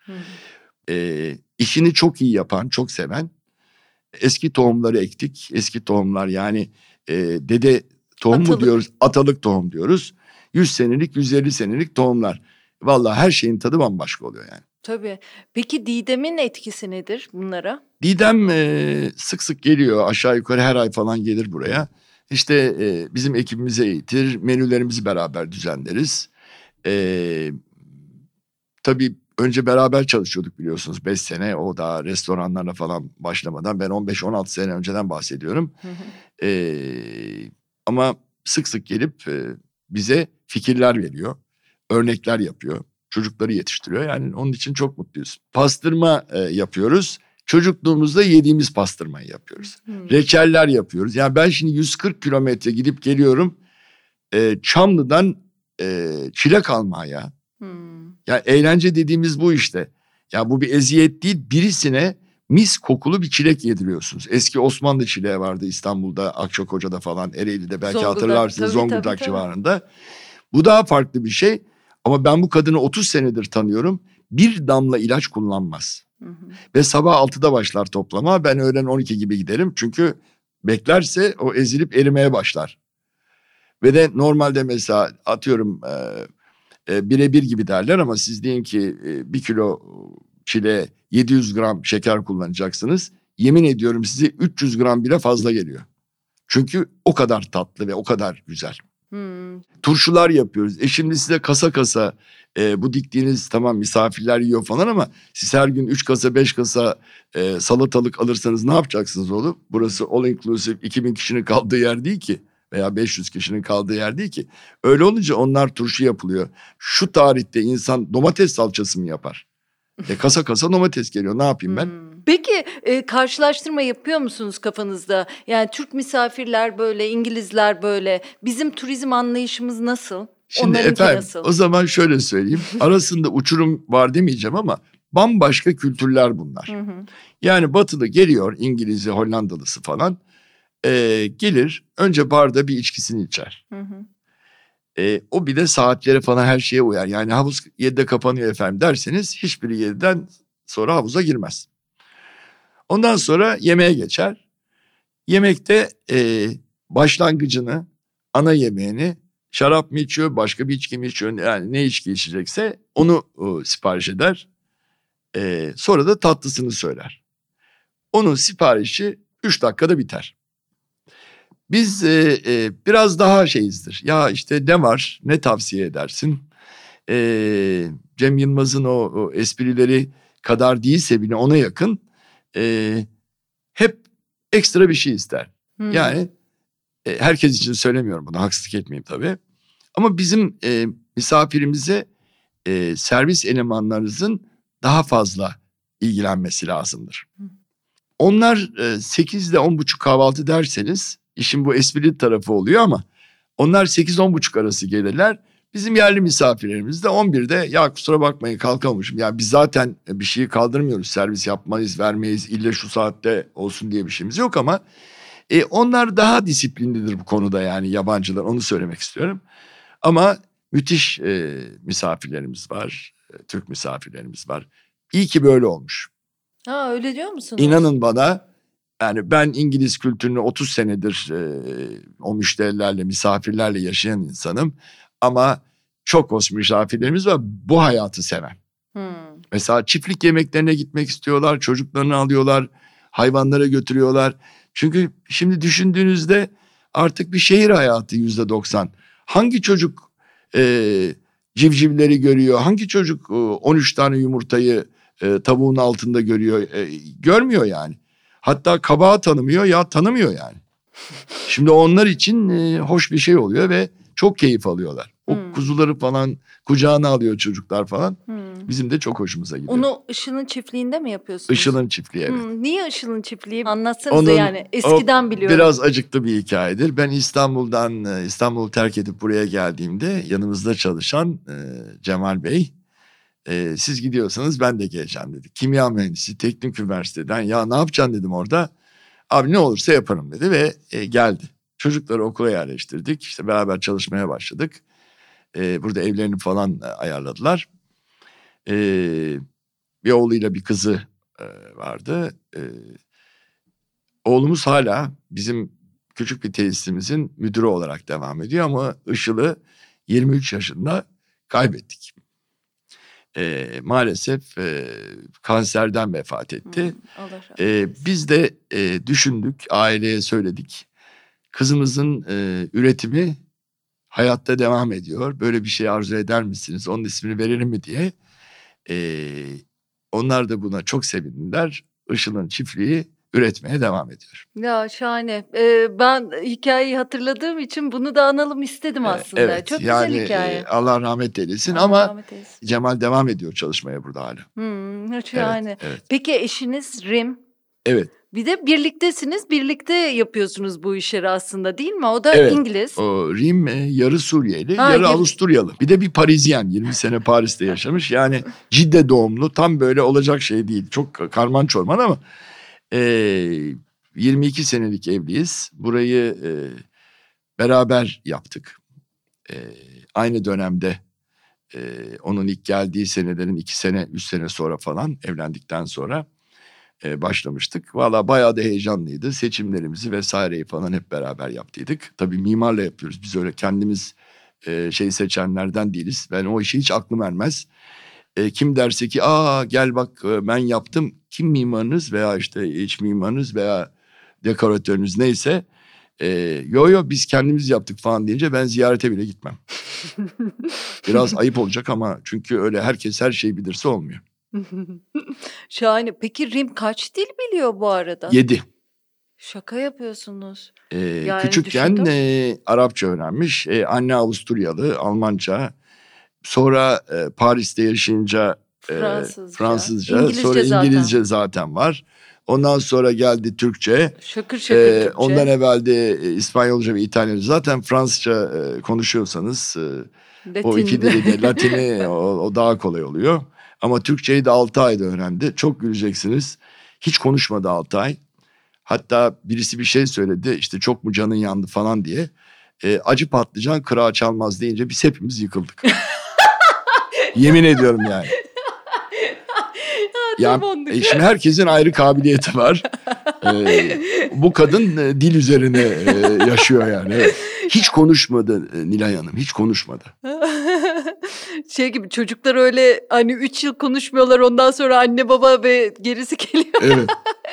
İşini çok iyi yapan, çok seven. Eski tohumları ektik. Eski tohumlar yani dede tohum mu diyoruz? Atalık tohum diyoruz. 100 senelik, 150 senelik tohumlar. Vallahi her şeyin tadı bambaşka oluyor yani. Tabii. Peki Didem'in etkisi nedir bunlara? Didem sık sık geliyor. Aşağı yukarı her ay falan gelir buraya. İşte bizim ekibimize eğitir. Menülerimizi beraber düzenleriz. Tabii önce beraber çalışıyorduk biliyorsunuz 5 sene. O da restoranlarla falan başlamadan. Ben 15-16 sene önceden bahsediyorum. Ama sık sık gelip bize fikirler veriyor. Örnekler yapıyor. Çocukları yetiştiriyor. Yani onun için çok mutluyuz. Pastırma yapıyoruz. Çocukluğumuzda yediğimiz pastırmayı yapıyoruz. Reçeller yapıyoruz. Yani ben şimdi 140 kilometre gidip geliyorum. Çamlı'dan çilek almaya. Yani eğlence dediğimiz bu işte. Ya bu bir eziyet değil, birisine mis kokulu bir çilek yediriyorsunuz. Eski Osmanlı çileği vardı İstanbul'da, Akçakoca'da falan, Ereğli'de belki Zonguldak, hatırlarsınız, tabii, Zonguldak tabii. civarında. Bu daha farklı bir şey ama ben bu kadını 30 senedir tanıyorum. Bir damla ilaç kullanmaz. Ve sabah 6'da başlar toplama, ben öğlen 12 gibi giderim. Çünkü beklerse o ezilip erimeye başlar. Ve de normalde mesela atıyorum 1'e 1 gibi derler ama siz deyin ki 1 kilo çile 700 gram şeker kullanacaksınız. Yemin ediyorum size 300 gram bile fazla geliyor. Çünkü o kadar tatlı ve o kadar güzel. Turşular yapıyoruz. Şimdi size kasa kasa bu diktiğiniz tamam misafirler yiyor falan ama siz her gün 3 kasa 5 kasa salatalık alırsanız ne yapacaksınız oğlum? Burası all inclusive 2000 kişinin kaldığı yer değil ki. Veya 500 kişinin kaldığı yer değil ki. Öyle olunca onlar turşu yapılıyor. Şu tarihte insan domates salçası mı yapar? Kasa kasa domates geliyor. Ne yapayım ben? Peki karşılaştırma yapıyor musunuz kafanızda? Yani Türk misafirler böyle, İngilizler böyle. Bizim turizm anlayışımız nasıl? Şimdi Onlarınki efendim nasıl? o zaman şöyle söyleyeyim. Arasında uçurum var demeyeceğim ama bambaşka kültürler bunlar. Yani batılı geliyor, İngiliz'i, Hollandalısı falan. Gelir önce barda bir içkisini içer. O bir de saatlere falan her şeye uyar. Yani havuz 7'de kapanıyor efendim derseniz hiçbiri 7'den sonra havuza girmez. Ondan sonra yemeğe geçer. Yemekte başlangıcını, ana yemeğini şarap mı içiyor, başka bir içki mi içiyor, yani ne içki içecekse onu sipariş eder. Sonra da tatlısını söyler. Onun siparişi 3 dakikada biter. Biz biraz daha şeyizdir. Ya işte ne var, ne tavsiye edersin? Cem Yılmaz'ın o esprileri kadar değilse bile ona yakın. Hep ekstra bir şey ister. Yani herkes için söylemiyorum bunu, haksızlık etmeyeyim tabii. Ama bizim misafirimize servis elemanlarınızın daha fazla ilgilenmesi lazımdır. Onlar 8 ile 10.30 kahvaltı derseniz işin bu esprili tarafı oluyor ama onlar 8-10.30 arası gelirler. Bizim yerli misafirlerimiz de 11'de ya kusura bakmayın kalkamamışım. Yani biz zaten bir şeyi kaldırmıyoruz, servis yapmayız, vermeyiz, ille şu saatte olsun diye bir şeyimiz yok ama onlar daha disiplinlidir bu konuda, yani yabancılar, onu söylemek istiyorum. Ama müthiş misafirlerimiz var, Türk misafirlerimiz var. İyi ki böyle olmuş. Ha, öyle diyor musunuz? İnanın bana, yani ben İngiliz kültürünü 30 senedir o müşterilerle, misafirlerle yaşayan insanım. Ama çok hoş misafirlerimiz var, bu hayatı seven. Mesela çiftlik yemeklerine gitmek istiyorlar, çocuklarını alıyorlar, hayvanlara götürüyorlar. Çünkü şimdi düşündüğünüzde artık bir şehir hayatı %90. Hangi çocuk civcivleri görüyor? Hangi çocuk 13 tane yumurtayı tavuğun altında görüyor? Görmüyor yani. Hatta kabağı tanımıyor, ya tanımıyor yani. Şimdi onlar için hoş bir şey oluyor ve çok keyif alıyorlar. O kuzuları falan kucağına alıyor çocuklar falan. Bizim de çok hoşumuza gidiyor. Onu Işıl'ın çiftliğinde mi yapıyorsunuz? Işıl'ın çiftliği, evet. Niye Işıl'ın çiftliği? Anlatsanıza yani. Eskiden biliyorum. Biraz acıklı bir hikayedir. Ben İstanbul'u terk edip buraya geldiğimde yanımızda çalışan Cemal Bey, siz gidiyorsanız ben de geleceğim dedi. Kimya mühendisi, teknik üniversiteden. Ya ne yapacaksın dedim orada. Abi ne olursa yaparım dedi ve geldi. Çocukları okula yerleştirdik. İşte beraber çalışmaya başladık. Burada evlerini falan ayarladılar. Bir oğluyla bir kızı vardı. Oğlumuz hala bizim küçük bir tesisimizin müdürü olarak devam ediyor ama Işıl'ı 23 yaşında kaybettik. Maalesef kanserden vefat etti. Biz de düşündük, aileye söyledik. Kızımızın üretimi hayatta devam ediyor. Böyle bir şey arzu eder misiniz? Onun ismini verelim mi diye. Onlar da buna çok sevindiler. Işıl'ın çiftliği üretmeye devam ediyor. Ya şahane. Ben hikayeyi hatırladığım için bunu da analım istedim aslında. Evet, çok yani, güzel hikaye. Allah rahmet eylesin Allah ama rahmet eylesin. Cemal devam ediyor çalışmaya burada hala. Şahane. Evet. Peki eşiniz Rim? Evet. Bir de birliktesiniz, birlikte yapıyorsunuz bu işleri aslında, değil mi? O da Evet. İngiliz. O Rim yarı Suriyeli, yarı Avusturyalı. Bir de bir Parisyen, 20 sene Paris'te yaşamış. Yani Cidde doğumlu, tam böyle olacak şey değil. Çok karman çorman ama 22 senelik evliyiz. Burayı beraber yaptık. Aynı dönemde onun ilk geldiği senelerin 2 sene 3 sene sonra falan, evlendikten sonra başlamıştık. Valla bayağı da heyecanlıydı. Seçimlerimizi vesaireyi falan hep beraber yaptıydık. Tabii mimarla yapıyoruz. Biz öyle kendimiz seçenlerden değiliz. Ben o işi hiç aklım ermez. Kim derse ki gel bak ben yaptım. Kim mimarınız veya işte iç mimarınız veya dekoratörünüz neyse. Yo biz kendimiz yaptık falan deyince ben ziyarete bile gitmem. Biraz ayıp olacak ama çünkü öyle herkes her şeyi bilirse olmuyor. Şahane. Peki Rim kaç dil biliyor bu arada? 7. Şaka yapıyorsunuz. Küçükken Arapça öğrenmiş. Anne Avusturyalı, Almanca. Sonra Paris'te yaşayınca Fransızca. İngilizce Sonra zaten. İngilizce zaten var. Ondan sonra geldi Türkçe. Şakır Türkçe. Ondan evvel de İspanyolca ve İtalyanca. Zaten Fransızca konuşuyorsanız o iki dili de Latin'i o daha kolay oluyor. Ama Türkçeyi de 6 ayda öğrendi. Çok güleceksiniz. Hiç konuşmadı 6 ay. Hatta birisi bir şey söyledi, işte çok mu canın yandı falan diye. Acı patlıcan kırağı çalmaz deyince biz hepimiz yıkıldık. Yemin ediyorum yani. Yani, şimdi herkesin ayrı kabiliyeti var. Bu kadın dil üzerine yaşıyor yani. Hiç konuşmadı Nilay Hanım, hiç konuşmadı. Şey gibi, çocuklar öyle hani 3 yıl konuşmuyorlar, ondan sonra anne baba ve gerisi geliyor. Evet.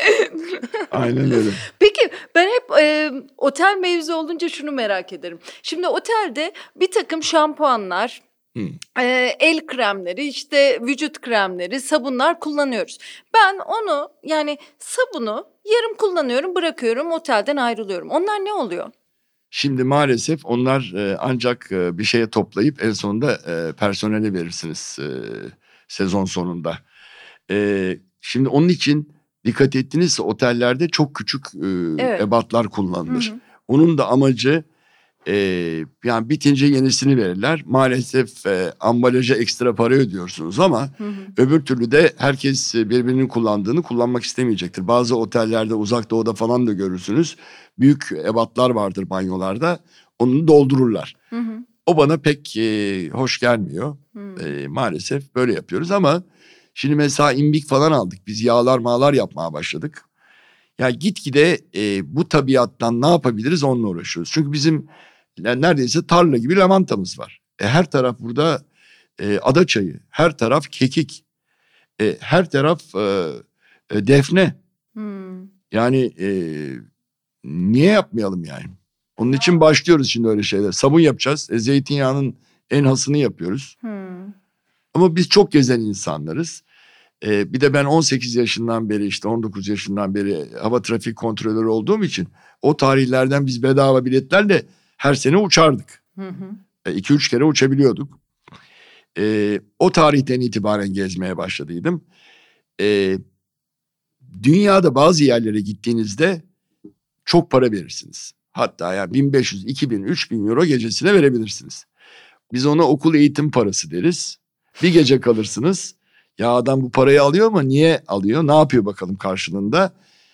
Aynen öyle. Peki ben hep otel mevzu olunca şunu merak ederim. Şimdi otelde bir takım şampuanlar, el kremleri, işte vücut kremleri, sabunlar kullanıyoruz. Ben onu, yani sabunu yarım kullanıyorum, bırakıyorum, otelden ayrılıyorum. Onlar ne oluyor? Şimdi maalesef onlar ancak bir şeye toplayıp en sonunda personele verirsiniz sezon sonunda. Şimdi onun için dikkat ettinizse otellerde çok küçük ebatlar kullanılır. Onun da amacı yani bitince yenisini verirler. Maalesef ambalaja ekstra para ödüyorsunuz ama öbür türlü de herkes birbirinin kullandığını kullanmak istemeyecektir. Bazı otellerde, Uzak Doğu'da falan da görürsünüz. Büyük ebatlar vardır banyolarda. Onu doldururlar. O bana pek hoş gelmiyor. Maalesef böyle yapıyoruz ama şimdi mesela imbik falan aldık. Biz yağlar yapmaya başladık. Ya gitgide bu tabiattan ne yapabiliriz onunla uğraşıyoruz. Çünkü bizim neredeyse tarla gibi lavantamız var. Her taraf burada ada çayı, her taraf kekik, her taraf defne. Yani niye yapmayalım yani? Onun için başlıyoruz şimdi öyle şeyler. Sabun yapacağız. Zeytinyağının en hasını yapıyoruz. Ama biz çok gezen insanlarız. Bir de ben 18 yaşından beri, işte 19 yaşından beri hava trafik kontrolörü olduğum için o tarihlerden biz bedava biletlerle her sene uçardık. 2-3 kere uçabiliyorduk. O tarihten itibaren gezmeye başladıydım. Dünyada bazı yerlere gittiğinizde çok para verirsiniz. Hatta yani 1500, 2000, 3000 euro gecesine verebilirsiniz. Biz ona okul eğitim parası deriz. Bir gece kalırsınız. Ya adam bu parayı alıyor ama niye alıyor? Ne yapıyor bakalım karşılığında?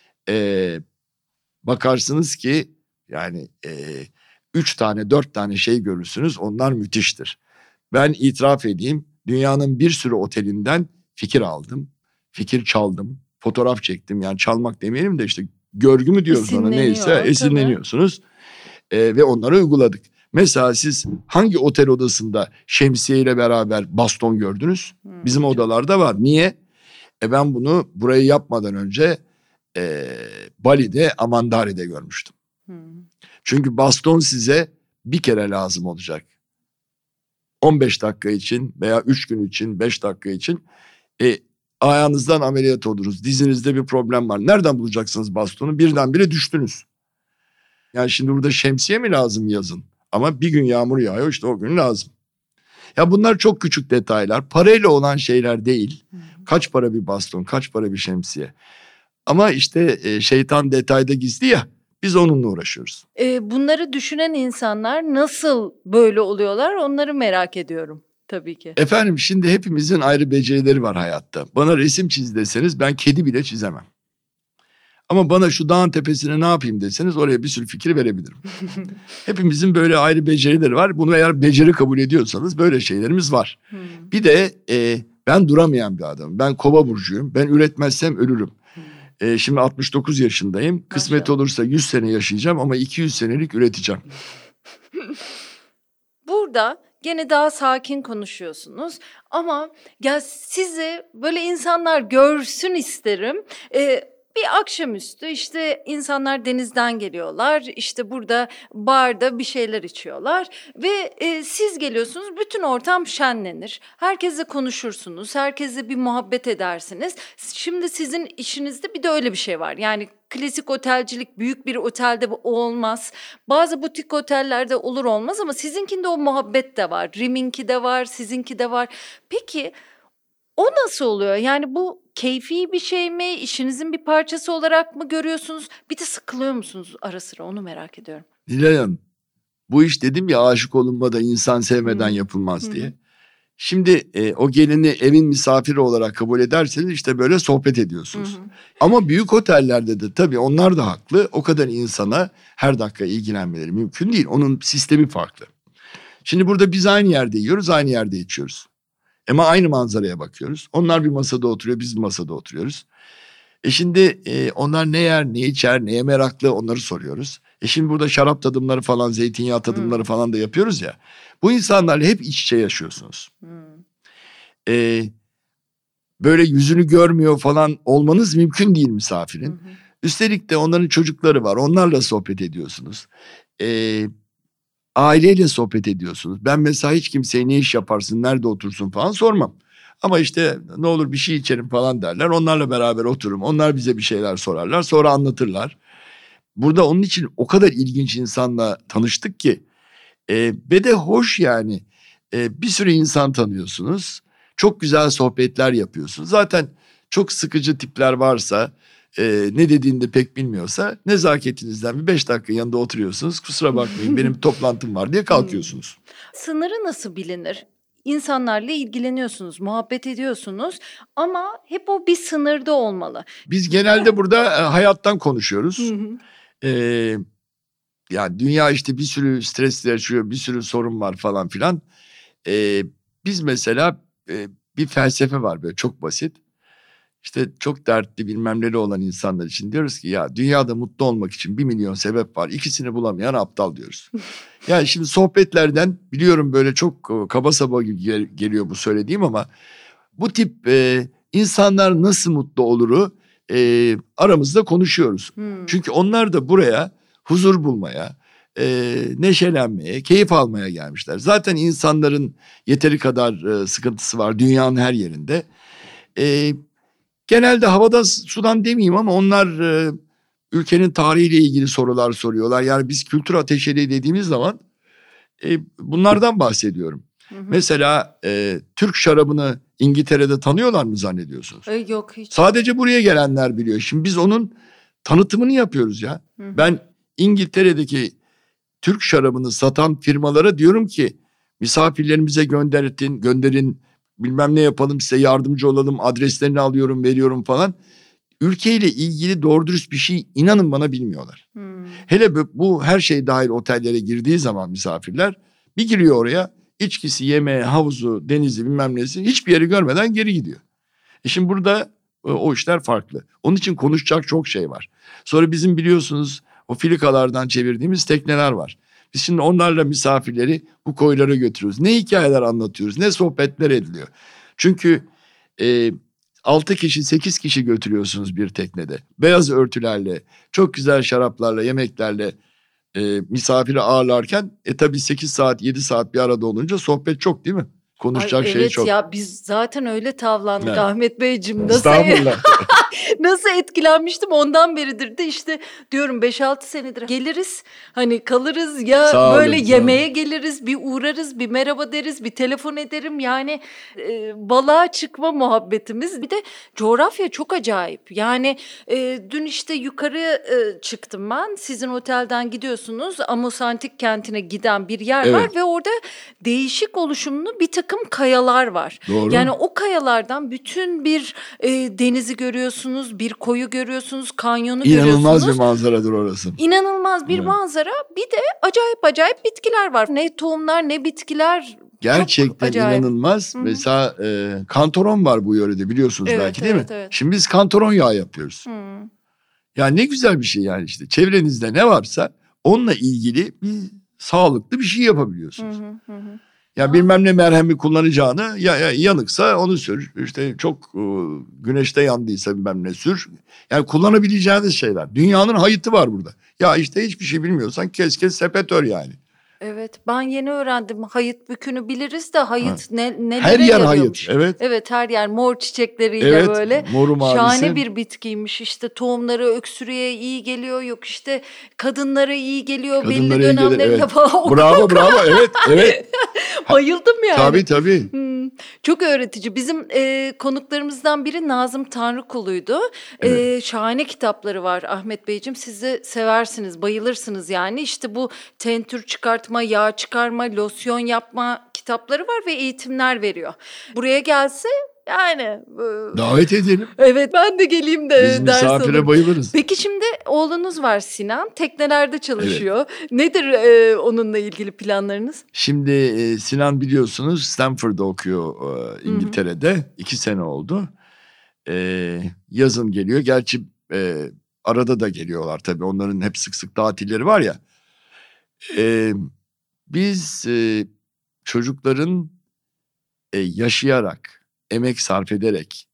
Bakarsınız ki yani 3 tane 4 tane şey görürsünüz. Onlar müthiştir. Ben itiraf edeyim, dünyanın bir sürü otelinden fikir aldım. Fikir çaldım. Fotoğraf çektim. Yani çalmak demeyelim de işte görgü mü diyoruz ona, neyse esinleniyorsunuz. Ve onları uyguladık. Mesela siz hangi otel odasında şemsiyeyle beraber baston gördünüz? Bizim odalarda var. Niye? Ben bunu burayı yapmadan önce Bali'de, Amandare'de görmüştüm. Çünkü baston size bir kere lazım olacak. 15 dakika için veya 3 gün için, 5 dakika için ayağınızdan ameliyat oluruz. Dizinizde bir problem var. Nereden bulacaksınız bastonu? Birdenbire düştünüz. Yani şimdi burada şemsiye mi lazım yazın? Ama bir gün yağmur yağıyor, işte o gün lazım. Ya bunlar çok küçük detaylar. Parayla olan şeyler değil. Kaç para bir baston, kaç para bir şemsiye. Ama işte şeytan detayda gizli ya, biz onunla uğraşıyoruz. Bunları düşünen insanlar nasıl böyle oluyorlar, onları merak ediyorum tabii ki. Efendim, şimdi hepimizin ayrı becerileri var hayatta. Bana resim çiz deseniz ben kedi bile çizemem. Ama bana şu dağın tepesine ne yapayım deseniz oraya bir sürü fikir verebilirim. Hepimizin böyle ayrı becerileri var. Bunu eğer beceri kabul ediyorsanız böyle şeylerimiz var. Bir de ben duramayan bir adamım. Ben Kova burcuyum. Ben üretmezsem ölürüm. Şimdi 69 yaşındayım. Kısmet Maşallah. olursa 100 sene yaşayacağım ama 200 senelik üreteceğim. Burada gene daha sakin konuşuyorsunuz ama ya sizi böyle insanlar görsün isterim. Bir akşamüstü işte insanlar denizden geliyorlar, işte burada barda bir şeyler içiyorlar ve siz geliyorsunuz, bütün ortam şenlenir. Herkesle konuşursunuz, herkesle bir muhabbet edersiniz. Şimdi sizin işinizde bir de öyle bir şey var. Yani klasik otelcilik büyük bir otelde bu olmaz. Bazı butik otellerde olur olmaz ama sizinkinde o muhabbet de var. Rim'inki de var, sizinki de var. Peki o nasıl oluyor? Yani bu keyfi bir şey mi? İşinizin bir parçası olarak mı görüyorsunuz? Bir de sıkılıyor musunuz ara sıra? Onu merak ediyorum. Nilay Hanım, bu iş dedim ya, aşık olunmada insan sevmeden yapılmaz diye. Şimdi o gelini evin misafiri olarak kabul ederseniz işte böyle sohbet ediyorsunuz. Ama büyük otellerde de tabii onlar da haklı. O kadar insana her dakika ilgilenmeleri mümkün değil. Onun sistemi farklı. Şimdi burada biz aynı yerde yiyoruz, aynı yerde içiyoruz. Ama aynı manzaraya bakıyoruz. Onlar bir masada oturuyor, biz bir masada oturuyoruz. Şimdi onlar ne yer, ne içer, neye meraklı, onları soruyoruz. Şimdi burada şarap tadımları falan, zeytinyağı tadımları falan da yapıyoruz ya. Bu insanlarla hep iç içe yaşıyorsunuz. Böyle yüzünü görmüyor falan olmanız mümkün değil misafirin. Üstelik de onların çocukları var, onlarla sohbet ediyorsunuz. Aileyle sohbet ediyorsunuz. Ben mesela hiç kimseye ne iş yaparsın, nerede otursun falan sormam. Ama işte ne olur bir şey içerim falan derler. Onlarla beraber otururum. Onlar bize bir şeyler sorarlar. Sonra anlatırlar. Burada onun için o kadar ilginç insanla tanıştık ki. Ve de hoş yani. Bir sürü insan tanıyorsunuz. Çok güzel sohbetler yapıyorsunuz. Zaten çok sıkıcı tipler varsa, ne dediğini de pek bilmiyorsa, nezaketinizden bir 5 dakika yanında oturuyorsunuz. Kusura bakmayın benim toplantım var diye kalkıyorsunuz. Sınırı nasıl bilinir? İnsanlarla ilgileniyorsunuz, muhabbet ediyorsunuz ama hep o bir sınırda olmalı. Biz genelde burada hayattan konuşuyoruz. Ya dünya işte bir sürü stresle yaşıyor, bir sürü sorun var falan filan. Biz mesela bir felsefe var böyle çok basit. İşte çok dertli bilmem neleri olan insanlar için diyoruz ki ya dünyada mutlu olmak için 1 milyon sebep var. İkisini bulamayan aptal diyoruz. Yani şimdi sohbetlerden biliyorum böyle çok kaba saba gibi geliyor bu söylediğim ama bu tip insanlar nasıl mutlu oluru aramızda konuşuyoruz. Çünkü onlar da buraya huzur bulmaya, neşelenmeye, keyif almaya gelmişler. Zaten insanların yeteri kadar sıkıntısı var dünyanın her yerinde. Genelde havada sudan demeyeyim ama onlar ülkenin tarihiyle ilgili sorular soruyorlar. Yani biz kültür ateşeli dediğimiz zaman bunlardan bahsediyorum. Mesela Türk şarabını İngiltere'de tanıyorlar mı zannediyorsunuz? Yok hiç. Sadece buraya gelenler biliyor. Şimdi biz onun tanıtımını yapıyoruz ya. Ben İngiltere'deki Türk şarabını satan firmalara diyorum ki misafirlerimize gönderin bilmem ne yapalım, size yardımcı olalım, adreslerini alıyorum, veriyorum falan. Ülkeyle ilgili doğru dürüst bir şey inanın bana bilmiyorlar. Hele bu her şey dahil otellere girdiği zaman misafirler bir giriyor oraya, içkisi, yemeği, havuzu, denizi bilmem nesi hiçbir yeri görmeden geri gidiyor. Şimdi burada o işler farklı. Onun için konuşacak çok şey var. Sonra bizim biliyorsunuz o filikalardan çevirdiğimiz tekneler var. Biz şimdi onlarla misafirleri bu koylara götürüyoruz. Ne hikayeler anlatıyoruz, ne sohbetler ediliyor. Çünkü 6 kişi, 8 kişi götürüyorsunuz bir teknede. Beyaz örtülerle, çok güzel şaraplarla, yemeklerle misafiri ağırlarken tabii 8 saat, 7 saat bir arada olunca sohbet çok değil mi? Konuşacak şey çok. Evet ya, biz zaten öyle tavlandık Evet. Ahmet Beyciğim. Estağfurullah. Nasıl etkilenmiştim ondan beridir de işte diyorum 5-6 senedir geliriz hani kalırız ya Sağ böyle olun, yemeğe geliriz bir uğrarız bir merhaba deriz bir telefon ederim yani balığa çıkma muhabbetimiz. Bir de coğrafya çok acayip yani dün işte yukarı çıktım ben sizin otelden gidiyorsunuz Amos Antik Kenti'ne giden bir yer var Evet. ve orada değişik oluşumlu bir takım kayalar var. Doğru. Yani o kayalardan bütün bir denizi görüyorsunuz, bir koyu görüyorsunuz, kanyonu İnanılmaz bir görüyorsunuz. manzaradır orası. İnanılmaz bir Evet. manzara. Bir de acayip bitkiler var. Ne tohumlar ne bitkiler. Gerçekten acayip. inanılmaz. Hı-hı. Mesela kantaron var bu yörede biliyorsunuz Evet, belki değil mi? evet. Şimdi biz kantaron yağı yapıyoruz. Hı. Yani ne güzel bir şey yani işte. Çevrenizde ne varsa onunla ilgili bir sağlıklı bir şey yapabiliyorsunuz. Hı. Ya bilmem ne merhemi kullanacağını ya yanıksa onu sür. İşte çok güneşte yandıysa bilmem ne sür. Yani kullanabileceğiniz şeyler. Dünyanın hayıtı var burada. Ya işte hiçbir şey bilmiyorsan kes sepet ör yani. Evet ben yeni öğrendim. Hayıt bükünü biliriz de hayıt nelere Her yer yarıyormuş. hayıt, evet. Evet her yer mor çiçekleriyle Evet, böyle. moru mavisi. Şahane bir bitkiymiş. İşte tohumları öksürüğe iyi geliyor. Yok işte kadınlara iyi geliyor. Belli Kadınlara iyi gelir, dönemlerinde evet. falan. Bravo evet. Bayıldım yani. Tabii. Çok öğretici. Bizim konuklarımızdan biri Nazım Tanrıkulu'ydu. Evet. Şahane kitapları var Ahmet Beyciğim. Siz de seversiniz, bayılırsınız yani. İşte bu tentür çıkartma, yağ çıkarma, losyon yapma kitapları var ve eğitimler veriyor. Buraya gelse yani... Davet edelim. Evet ben de geleyim de Biz ders misafire alayım. bayılırız. Peki şimdi oğlunuz var Sinan. Teknelerde çalışıyor. Nedir onunla ilgili planlarınız? Şimdi Sinan biliyorsunuz Stanford'da okuyor İngiltere'de. 2 sene oldu. Yazın geliyor. Gerçi arada da geliyorlar tabii. Onların hep sık tatilleri var ya. Biz çocukların yaşayarak, emek sarf ederek,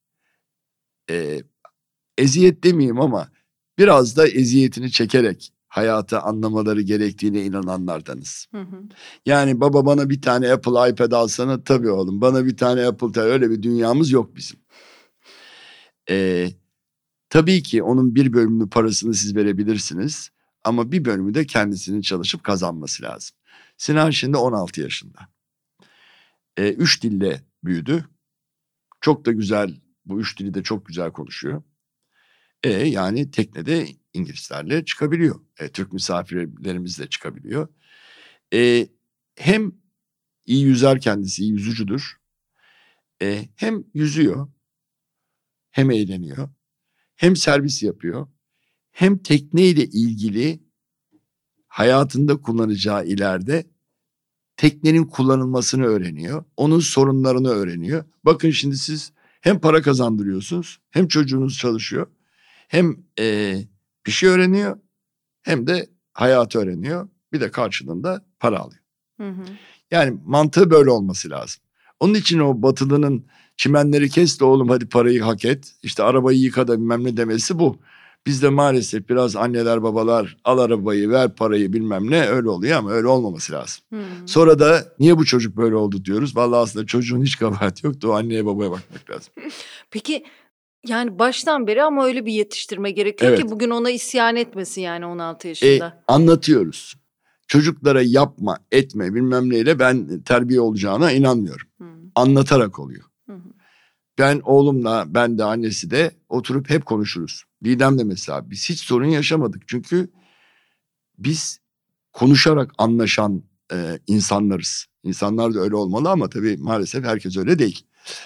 eziyet demeyeyim ama biraz da eziyetini çekerek hayatı anlamaları gerektiğine inananlardanız. Hı. Yani baba bana bir tane Apple iPad alsana, tabii oğlum bana bir tane Apple, öyle bir dünyamız yok bizim. Tabii ki onun bir bölümünü parasını siz verebilirsiniz ama bir bölümü de kendisinin çalışıp kazanması lazım. Sinan şimdi 16 yaşında. 3 dille büyüdü. Çok da güzel, bu 3 dili de çok güzel konuşuyor. Yani teknede İngilizlerle çıkabiliyor. Türk misafirlerimizle çıkabiliyor. Hem iyi yüzer kendisi, iyi yüzücüdür. Hem yüzüyor, hem eğleniyor, hem servis yapıyor. Hem tekneyle ilgili hayatında kullanacağı ileride teknenin kullanılmasını öğreniyor. Onun sorunlarını öğreniyor. Bakın şimdi siz hem para kazandırıyorsunuz, hem çocuğunuz çalışıyor. Hem bir şey öğreniyor, hem de hayatı öğreniyor. Bir de karşılığında para alıyor. Hı. Yani mantığı böyle olması lazım. Onun için o Batılı'nın çimenleri kes de oğlum hadi parayı hak et, İşte arabayı yıka da bilmem ne demesi bu. Bizde maalesef biraz anneler babalar al arabayı ver parayı bilmem ne öyle oluyor ama öyle olmaması lazım. Sonra da niye bu çocuk böyle oldu diyoruz. Vallahi aslında çocuğun hiç kabahati yoktu, o anneye babaya bakmak lazım. Peki yani baştan beri ama öyle bir yetiştirme gerekiyor ki bugün ona isyan etmesin yani 16 yaşında. Anlatıyoruz. Çocuklara yapma etme bilmem neyle ben terbiye olacağına inanmıyorum. Anlatarak oluyor. Ben oğlumla, ben de annesi de oturup hep konuşuruz. Didem de mesela biz hiç sorun yaşamadık. Çünkü biz konuşarak anlaşan insanlarız. İnsanlar da öyle olmalı ama tabii maalesef herkes öyle değil.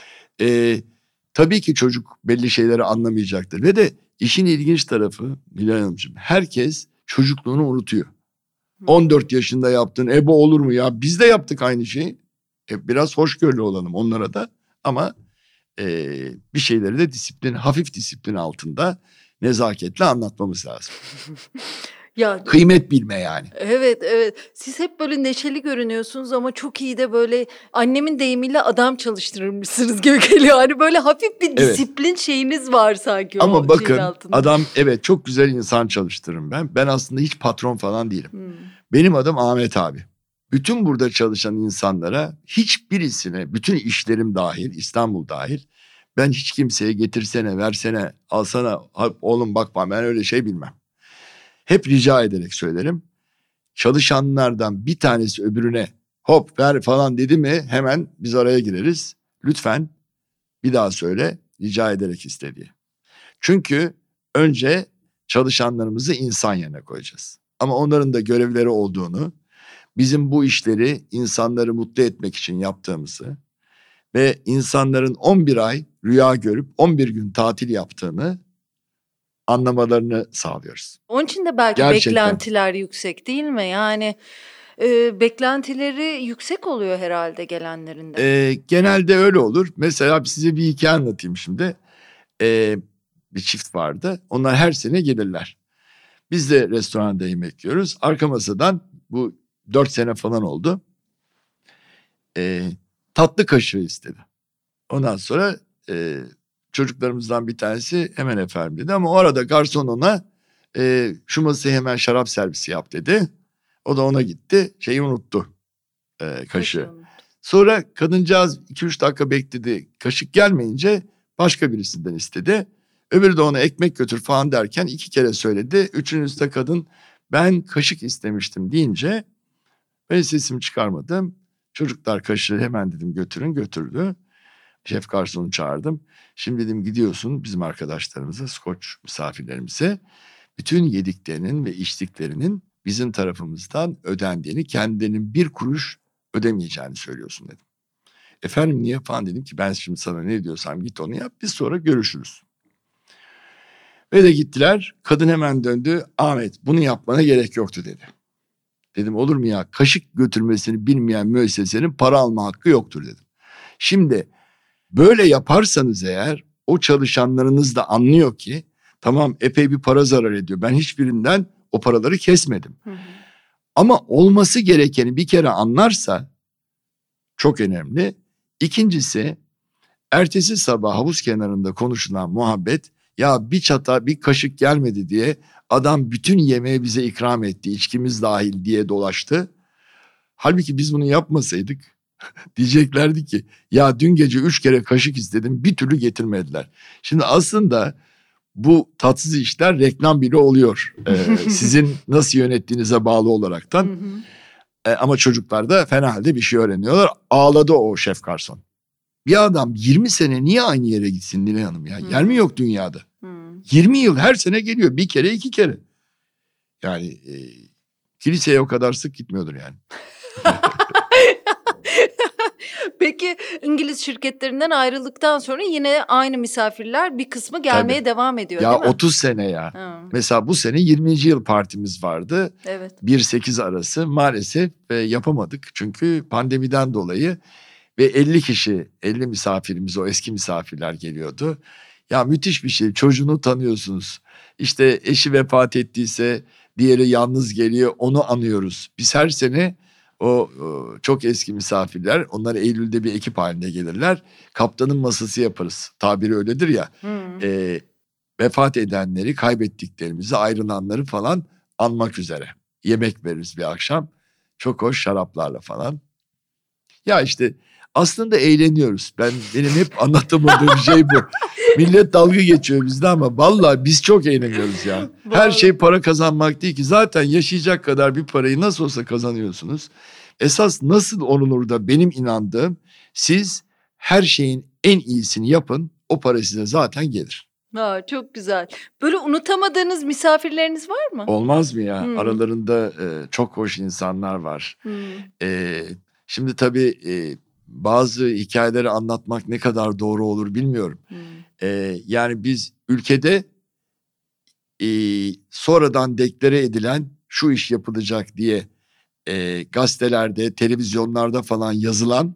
Tabii ki çocuk belli şeyleri anlamayacaktır. Ve de işin ilginç tarafı Hilal Hanımcığım, herkes çocukluğunu unutuyor. 14 yaşında yaptın ebo olur mu ya? Biz de yaptık aynı şeyi. Biraz hoşgörülü olalım onlara da ama bir şeyleri de hafif disiplin altında nezaketle anlatmamız lazım. Ya, kıymet bilme yani. Evet. Siz hep böyle neşeli görünüyorsunuz ama çok iyi de böyle annemin deyimiyle adam çalıştırmışsınız gibi geliyor. Hani böyle hafif bir disiplin şeyiniz var sanki ama o bakın şeyin altında. adam çok güzel insan çalıştırırım ben. Ben aslında hiç patron falan değilim. Benim adım Ahmet abi. Bütün burada çalışan insanlara hiçbirisine, bütün işlerim dahil, İstanbul dahil, Ben hiç kimseye getirsene, versene, alsana, oğlum bakma ben öyle şey bilmem. Hep rica ederek söylerim. Çalışanlardan bir tanesi öbürüne hop ver falan dedi mi hemen biz araya gireriz. Lütfen bir daha söyle, rica ederek iste diye. Çünkü önce çalışanlarımızı insan yerine koyacağız. Ama onların da görevleri olduğunu, bizim bu işleri insanları mutlu etmek için yaptığımızı ve insanların 11 ay rüya görüp 11 gün tatil yaptığını anlamalarını sağlıyoruz. Onun için de belki Gerçekten. beklentiler yüksek değil mi? Yani beklentileri yüksek oluyor herhalde gelenlerin de. Genelde öyle olur. Mesela size bir hikaye anlatayım şimdi. Bir çift vardı. Onlar her sene gelirler. Biz de restoranda yemek yiyoruz. Arka masadan bu 4 sene falan oldu. Tatlı kaşığı istedi. Ondan sonra çocuklarımızdan bir tanesi hemen efendim dedi. Ama o arada garson ona şu masaya hemen şarap servisi yap dedi. O da ona gitti. Şeyi unuttu. Kaşığı. Sonra kadıncağız 2-3 dakika bekledi. Kaşık gelmeyince başka birisinden istedi. Öbürü de ona ekmek götür falan derken 2 kere söyledi. Üçüncüsü de kadın ben kaşık istemiştim deyince ben sesimi çıkarmadım. Çocuklar kaşığı hemen dedim götürün, götürdü. Şef garsonu çağırdım. Şimdi dedim gidiyorsun bizim arkadaşlarımıza, Skoç misafirlerimize bütün yediklerinin ve içtiklerinin bizim tarafımızdan ödendiğini, kendilerinin bir kuruş ödemeyeceğini söylüyorsun dedim. Efendim niye falan dedim ki ben şimdi sana ne diyorsam git onu yap, biz sonra görüşürüz. Ve de gittiler. Kadın hemen döndü. Ahmet bunu yapmana gerek yoktu dedi. Dedim olur mu ya, kaşık götürmesini bilmeyen müessesenin para alma hakkı yoktur dedim. Şimdi böyle yaparsanız eğer o çalışanlarınız da anlıyor ki tamam epey bir para zarar ediyor. Ben hiçbirinden o paraları kesmedim. Ama olması gerekeni bir kere anlarsa çok önemli. İkincisi ertesi sabah havuz kenarında konuşulan muhabbet ya bir çata bir kaşık gelmedi diye adam bütün yemeği bize ikram etti, içkimiz dahil diye dolaştı. Halbuki biz bunu yapmasaydık diyeceklerdi ki ya dün gece 3 kere kaşık istedim bir türlü getirmediler. Şimdi aslında bu tatsız işler reklam bile oluyor. Sizin nasıl yönettiğinize bağlı olaraktan. Ama çocuklar da fena halde bir şey öğreniyorlar. Ağladı o şef garson. Bir adam 20 sene niye aynı yere gitsin Nilay Hanım ya? Yer mi yok dünyada? 20 yıl her sene geliyor. Bir kere 2 kere. Yani kiliseye o kadar sık gitmiyordur yani. Peki İngiliz şirketlerinden ayrıldıktan sonra yine aynı misafirler bir kısmı gelmeye Tabii. devam ediyor Ya değil mi? 30 sene ya. Mesela bu sene 20. yıl partimiz vardı. Evet. 1-8 arası maalesef yapamadık. Çünkü pandemiden dolayı ve 50 kişi 50 misafirimiz o eski misafirler geliyordu. Ya müthiş bir şey, çocuğunu tanıyorsunuz. İşte eşi vefat ettiyse diğeri yalnız geliyor, onu anıyoruz. Biz her sene o çok eski misafirler, onlar Eylül'de bir ekip halinde gelirler. Kaptanın masası yaparız, tabiri öyledir ya. Vefat edenleri, kaybettiklerimizi, ayrılanları falan anmak üzere. Yemek veririz bir akşam, çok hoş şaraplarla falan. Ya işte aslında eğleniyoruz. Benim hep anlatamadığım şey bu. Millet dalga geçiyor bizde ama vallahi biz çok eğleniyoruz ya. Her şey para kazanmak değil ki. Zaten yaşayacak kadar bir parayı nasıl olsa kazanıyorsunuz. Esas nasıl olunur da benim inandığım siz her şeyin en iyisini yapın. O para size zaten gelir. Çok güzel. Böyle unutamadığınız misafirleriniz var mı? Olmaz mı ya? Aralarında çok hoş insanlar var. Şimdi tabii bazı hikayeleri anlatmak ne kadar doğru olur bilmiyorum. Yani biz ülkede sonradan deklare edilen şu iş yapılacak diye gazetelerde, televizyonlarda falan yazılan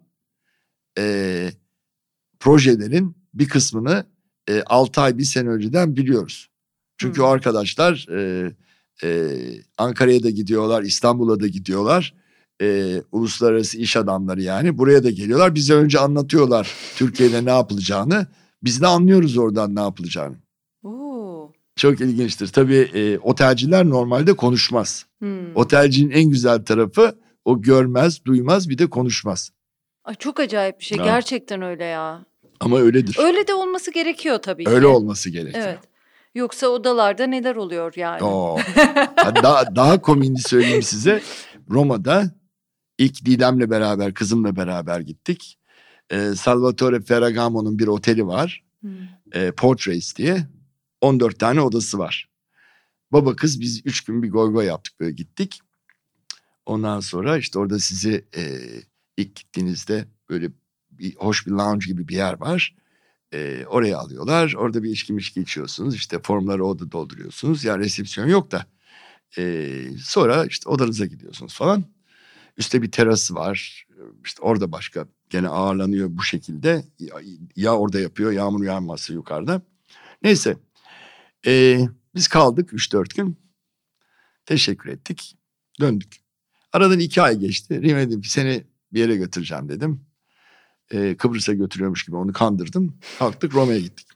projelerin bir kısmını 6 ay, bir sene önceden biliyoruz. Çünkü o arkadaşlar Ankara'ya da gidiyorlar, İstanbul'a da gidiyorlar. Uluslararası iş adamları yani buraya da geliyorlar. Bize önce anlatıyorlar Türkiye'de ne yapılacağını. Biz de anlıyoruz oradan ne yapılacağını. Çok ilginçtir. Tabii otelciler normalde konuşmaz. Otelcinin en güzel tarafı o görmez, duymaz bir de konuşmaz. Ay çok acayip bir şey. Ha. Gerçekten öyle ya. Ama öyledir. Öyle de olması gerekiyor tabii ki. Öyle olması gerekiyor. Evet. Yoksa odalarda neler oluyor yani? Daha komiğini söyleyeyim size. Roma'da ilk Didem'le beraber, kızımla beraber gittik. Salvatore Ferragamo'nun bir oteli var. Portraits diye. 14 tane odası var. Baba kız biz 3 gün bir goy goy yaptık, böyle gittik. Ondan sonra işte orada sizi ilk gittiğinizde böyle hoş bir lounge gibi bir yer var. Oraya alıyorlar. Orada bir içki içiyorsunuz. İşte formları orada dolduruyorsunuz. Yani resepsiyon yok da. Sonra işte odanıza gidiyorsunuz falan. Üstte bir terası var. İşte orada başka gene ağırlanıyor bu şekilde. Ya orada yapıyor, yağmur yağması yukarıda. Neyse. Biz kaldık 3-4 gün. Teşekkür ettik. Döndük. Aradan 2 ay geçti. Rime dedim ki seni bir yere götüreceğim dedim. Kıbrıs'a götürüyormuş gibi onu kandırdım. Kalktık Roma'ya gittik.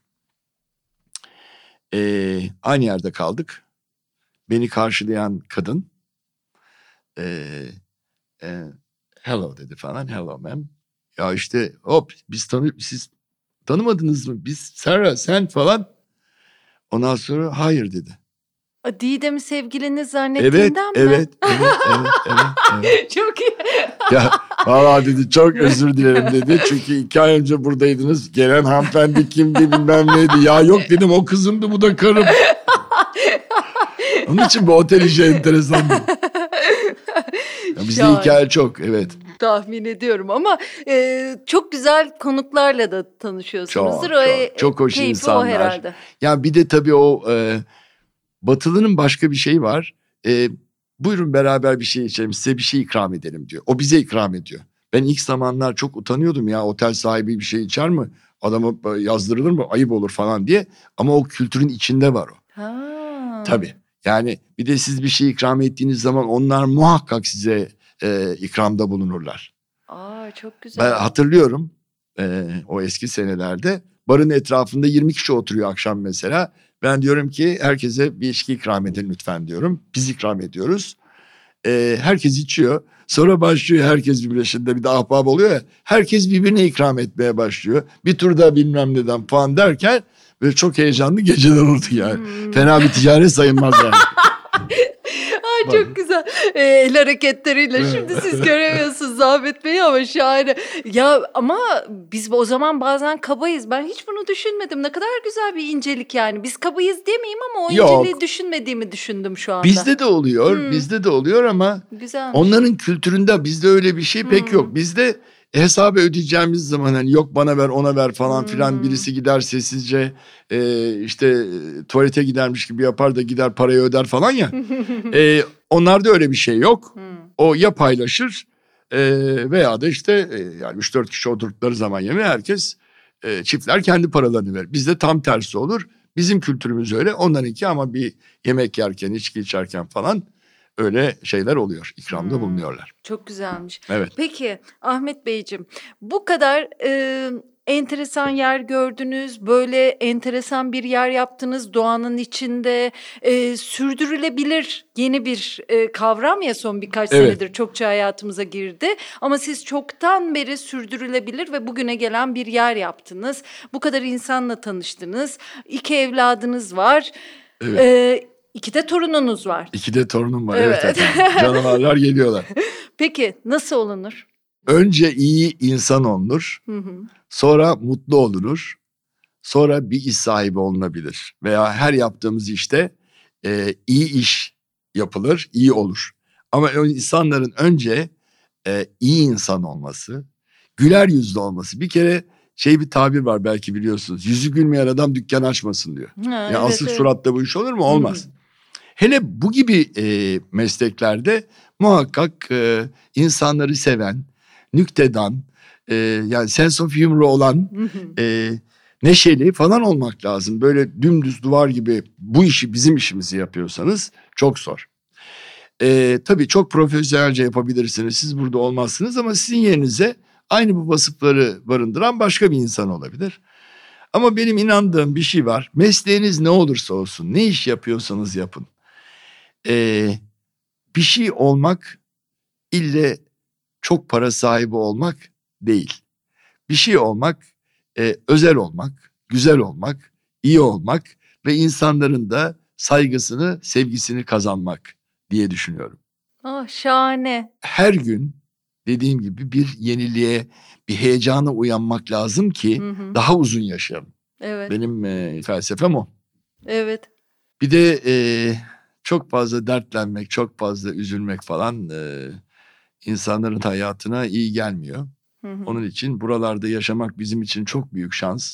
Aynı yerde kaldık. Beni karşılayan kadın hello dedi falan. Hello ma'am. Ya işte hop siz tanımadınız mı? Biz Sarah sen falan. Ondan sonra hayır dedi. Didem'i sevgiliniz zannettiğinden mi? Evet. Çok iyi. Ya vallahi dedi çok özür dilerim dedi. Çünkü 2 ay önce buradaydınız. Gelen hanımefendi kimdi bilmem neydi. Ya yok dedim o kızımdı bu da karım. Onun için bu otel işi enteresan. Bizde hikaye çok, evet. Tahmin ediyorum ama çok güzel konuklarla da tanışıyorsunuzdur. Çok hoş keyfi insanlar. O herhalde. Ya bir de tabii o Batılı'nın başka bir şeyi var. Buyurun beraber bir şey içelim, size bir şey ikram edelim diyor. O bize ikram ediyor. Ben ilk zamanlar çok utanıyordum ya, otel sahibi bir şey içer mi? Adamı yazdırılır mı? Ayıp olur falan diye. Ama o kültürün içinde var o. Tabii. Yani bir de siz bir şey ikram ettiğiniz zaman onlar muhakkak size ikramda bulunurlar. Çok güzel. Ben hatırlıyorum o eski senelerde barın etrafında 20 kişi oturuyor akşam mesela. Ben diyorum ki herkese bir içki ikram edin lütfen diyorum. Biz ikram ediyoruz. Herkes içiyor. Sonra başlıyor herkes birbirine, bir de ahbap oluyor ya. Herkes birbirine ikram etmeye başlıyor. Bir turda bilmem neden falan derken böyle çok heyecanlı geceler oldu yani. Fena bir ticaret sayılmaz yani. Çok güzel. El hareketleriyle şimdi siz göremiyorsunuz Ahmet Bey'i ama şahane. Ya ama biz o zaman bazen kabayız. Ben hiç bunu düşünmedim. Ne kadar güzel bir incelik yani. Biz kabayız demeyeyim ama o inceliği düşünmediğimi düşündüm şu anda. Bizde de oluyor. Bizde de oluyor ama güzelmiş. Onların kültüründe bizde öyle bir şey pek yok. Bizde hesabı ödeyeceğimiz zaman hani yok bana ver ona ver falan filan, birisi gider sessizce işte tuvalete gidermiş gibi yapar da gider parayı öder falan ya. Onlarda öyle bir şey yok. O ya paylaşır veya da işte yani 3-4 kişi oturdukları zaman yemeğe herkes çiftler kendi paralarını verir. Bizde tam tersi olur. Bizim kültürümüz öyle, onlarınki ama bir yemek yerken, içki içerken falan öyle şeyler oluyor. İkramda bulunuyorlar. Çok güzelmiş. Evet. Peki Ahmet Beyciğim, bu kadar enteresan yer gördünüz, böyle enteresan bir yer yaptınız doğanın içinde. Sürdürülebilir yeni bir kavram ya, son birkaç senedir çokça hayatımıza girdi. Ama siz çoktan beri sürdürülebilir ve bugüne gelen bir yer yaptınız. Bu kadar insanla tanıştınız. 2 evladınız var. Evet. 2 de torununuz var. 2 de torunum var. Evet. Canavarlar geliyorlar. Peki nasıl olunur? Önce iyi insan olunur. Sonra mutlu olunur. Sonra bir iş sahibi olunabilir. Veya her yaptığımız işte iyi iş yapılır, iyi olur. Ama insanların önce iyi insan olması, güler yüzlü olması. Bir kere bir tabir var, belki biliyorsunuz. Yüzü gülmeyen adam dükkan açmasın diyor. Yani asık suratta bu iş olur mu? Olmaz. Hele bu gibi mesleklerde muhakkak insanları seven, nüktedan, yani sense of humor olan, neşeli falan olmak lazım. Böyle dümdüz duvar gibi bu işi, bizim işimizi yapıyorsanız çok zor. Tabii çok profesyonelce yapabilirsiniz. Siz burada olmazsınız ama sizin yerinize aynı bu vasıfları barındıran başka bir insan olabilir. Ama benim inandığım bir şey var. Mesleğiniz ne olursa olsun, ne iş yapıyorsanız yapın. Bir şey olmak ille çok para sahibi olmak değil. Bir şey olmak özel olmak, güzel olmak, iyi olmak ve insanların da saygısını, sevgisini kazanmak diye düşünüyorum. Ah, şahane. Her gün dediğim gibi bir yeniliğe, bir heyecana uyanmak lazım ki daha uzun yaşayalım. Evet. Benim felsefem o. Evet. Bir de çok fazla dertlenmek, çok fazla üzülmek falan insanların hayatına iyi gelmiyor. Onun için buralarda yaşamak bizim için çok büyük şans.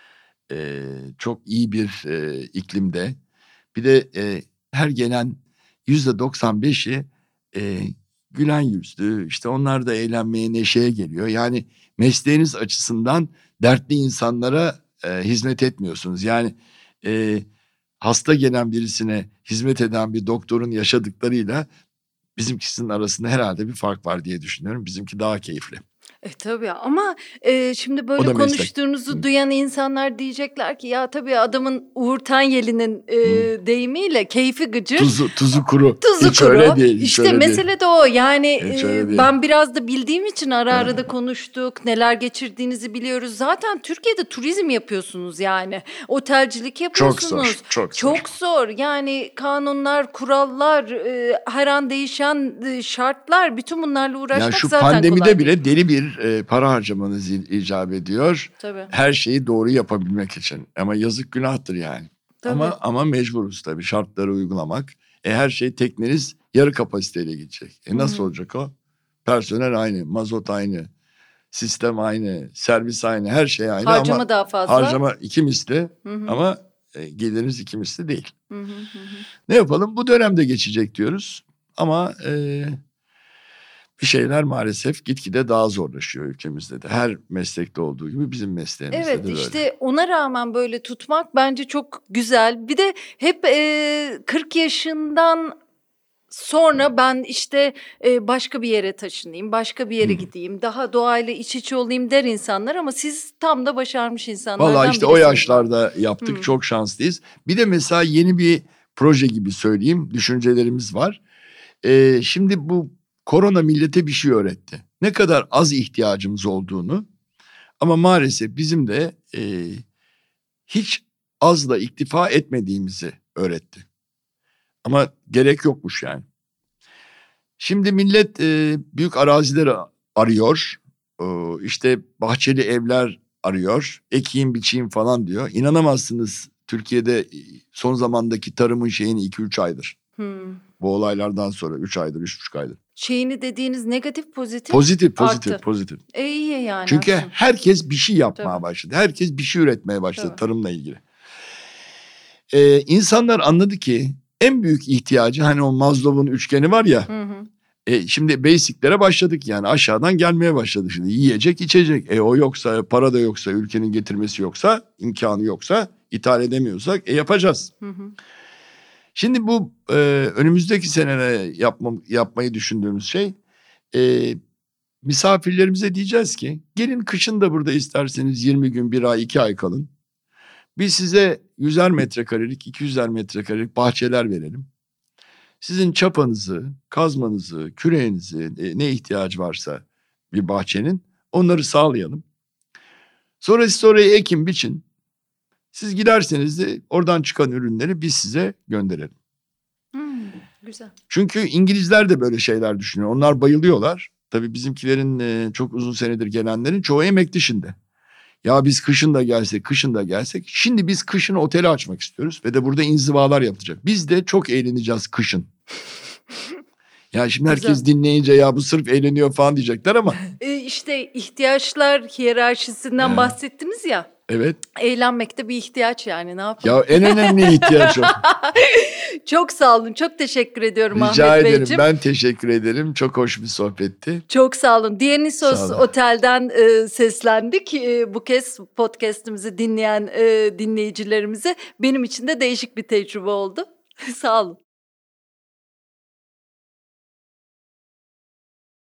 Çok iyi bir iklimde. Bir de her gelen %95'i gülen yüzlü, işte onlar da eğlenmeye, neşeye geliyor. Yani mesleğiniz açısından dertli insanlara hizmet etmiyorsunuz. Yani hasta gelen birisine hizmet eden bir doktorun yaşadıklarıyla bizimkisinin arasında herhalde bir fark var diye düşünüyorum. Bizimki daha keyifli. Tabii ama şimdi O böyle da meslek. konuştuğunuzu duyan insanlar diyecekler ki ya tabii adamın Uğur Tanyeli'nin deyimiyle keyfi gıcır. Tuzu kuru. Tuzu Hiç kuru. öyle değil. İşte öyle mesele değil. de o. Yani Hiç öyle değil. ben biraz da bildiğim için ara da konuştuk. Neler geçirdiğinizi biliyoruz. Zaten Türkiye'de turizm yapıyorsunuz yani. Otelcilik yapıyorsunuz. Çok zor. Yani kanunlar, kurallar, her an değişen şartlar, bütün bunlarla uğraşmak Yani şu zaten pandemide kolay bile değil. deli bir para harcamanız icap ediyor. Tabii. Her şeyi doğru yapabilmek için. Ama yazık günahtır yani. Tabii. Ama mecburuz tabii şartları uygulamak. Her şey tekneniz yarı kapasiteyle gidecek. Nasıl olacak o? Personel aynı, mazot aynı, sistem aynı, servis aynı, her şey aynı. Harcama ama daha fazla. Harcama 2 misli ama geliriniz 2 misli değil. Ne yapalım? Bu dönemde geçecek diyoruz. Ama bir şeyler maalesef gitgide daha zorlaşıyor ülkemizde de. Her meslekte olduğu gibi bizim mesleğimizde de böyle. Evet, işte ona rağmen böyle tutmak bence çok güzel. Bir de hep 40 yaşından sonra ben işte başka bir yere taşınayım, başka bir yere gideyim, daha doğayla iç içe olayım der insanlar ama siz tam da başarmış insanlardan Vallahi işte birisiniz. o yaşlarda yaptık, çok şanslıyız. Bir de mesela yeni bir proje gibi söyleyeyim, düşüncelerimiz var. Şimdi bu korona millete bir şey öğretti. Ne kadar az ihtiyacımız olduğunu ama maalesef bizim de hiç azla iktifa etmediğimizi öğretti. Ama gerek yokmuş yani. Şimdi millet büyük arazileri arıyor. İşte bahçeli evler arıyor. Ekeyim biçeyim falan diyor. İnanamazsınız Türkiye'de son zamandaki tarımın şeyini 2-3 aydır. Bu olaylardan sonra 3 aydır, 3,5 aydır. Şeyini dediğiniz negatif pozitif Pozitif. İyi yani. Çünkü aslında. herkes bir şey yapmaya Tabii. başladı. Herkes bir şey üretmeye başladı Tabii. tarımla ilgili. İnsanlar anladı ki en büyük ihtiyacı hani o Maslow'un üçgeni var ya. Şimdi basic'lere başladık yani aşağıdan gelmeye başladı şimdi. Yiyecek, içecek. O yoksa, para da yoksa, ülkenin getirmesi yoksa, imkanı yoksa, ithal edemiyorsak yapacağız. Şimdi bu önümüzdeki senede yapmayı düşündüğümüz şey misafirlerimize diyeceğiz ki gelin kışın da burada isterseniz 20 gün, 1 ay, 2 ay kalın. Biz size 100'er metrekarelik, 200'er metrekarelik bahçeler verelim. Sizin çapanızı, kazmanızı, küreğinizi ne ihtiyacı varsa bir bahçenin onları sağlayalım. Sonra siz oraya ekin biçin. Siz giderseniz de oradan çıkan ürünleri biz size gönderelim. Güzel. Çünkü İngilizler de böyle şeyler düşünüyor. Onlar bayılıyorlar. Tabii bizimkilerin çok uzun senedir gelenlerin çoğu emekli şimdi. Ya biz kışın da gelsek. Şimdi biz kışın oteli açmak istiyoruz ve de burada inzivalar yapılacak. Biz de çok eğleneceğiz kışın. Ya şimdi herkes dinleyince ya bu sırf eğleniyor falan diyecekler ama. İşte ihtiyaçlar hiyerarşisinden bahsettiniz ya. Evet. Eğlenmek de bir ihtiyaç yani ne yapalım? Ya en önemli ihtiyaç o. Çok sağ olun. Çok teşekkür ediyorum Rica Ahmet ederim. Beyciğim. Ben teşekkür ederim. Çok hoş bir sohbetti. Çok sağ olun. Dionysos Sağ olun. Otel'den seslendik. Bu kez podcast'imizi dinleyen dinleyicilerimize benim için de değişik bir tecrübe oldu. Sağ olun.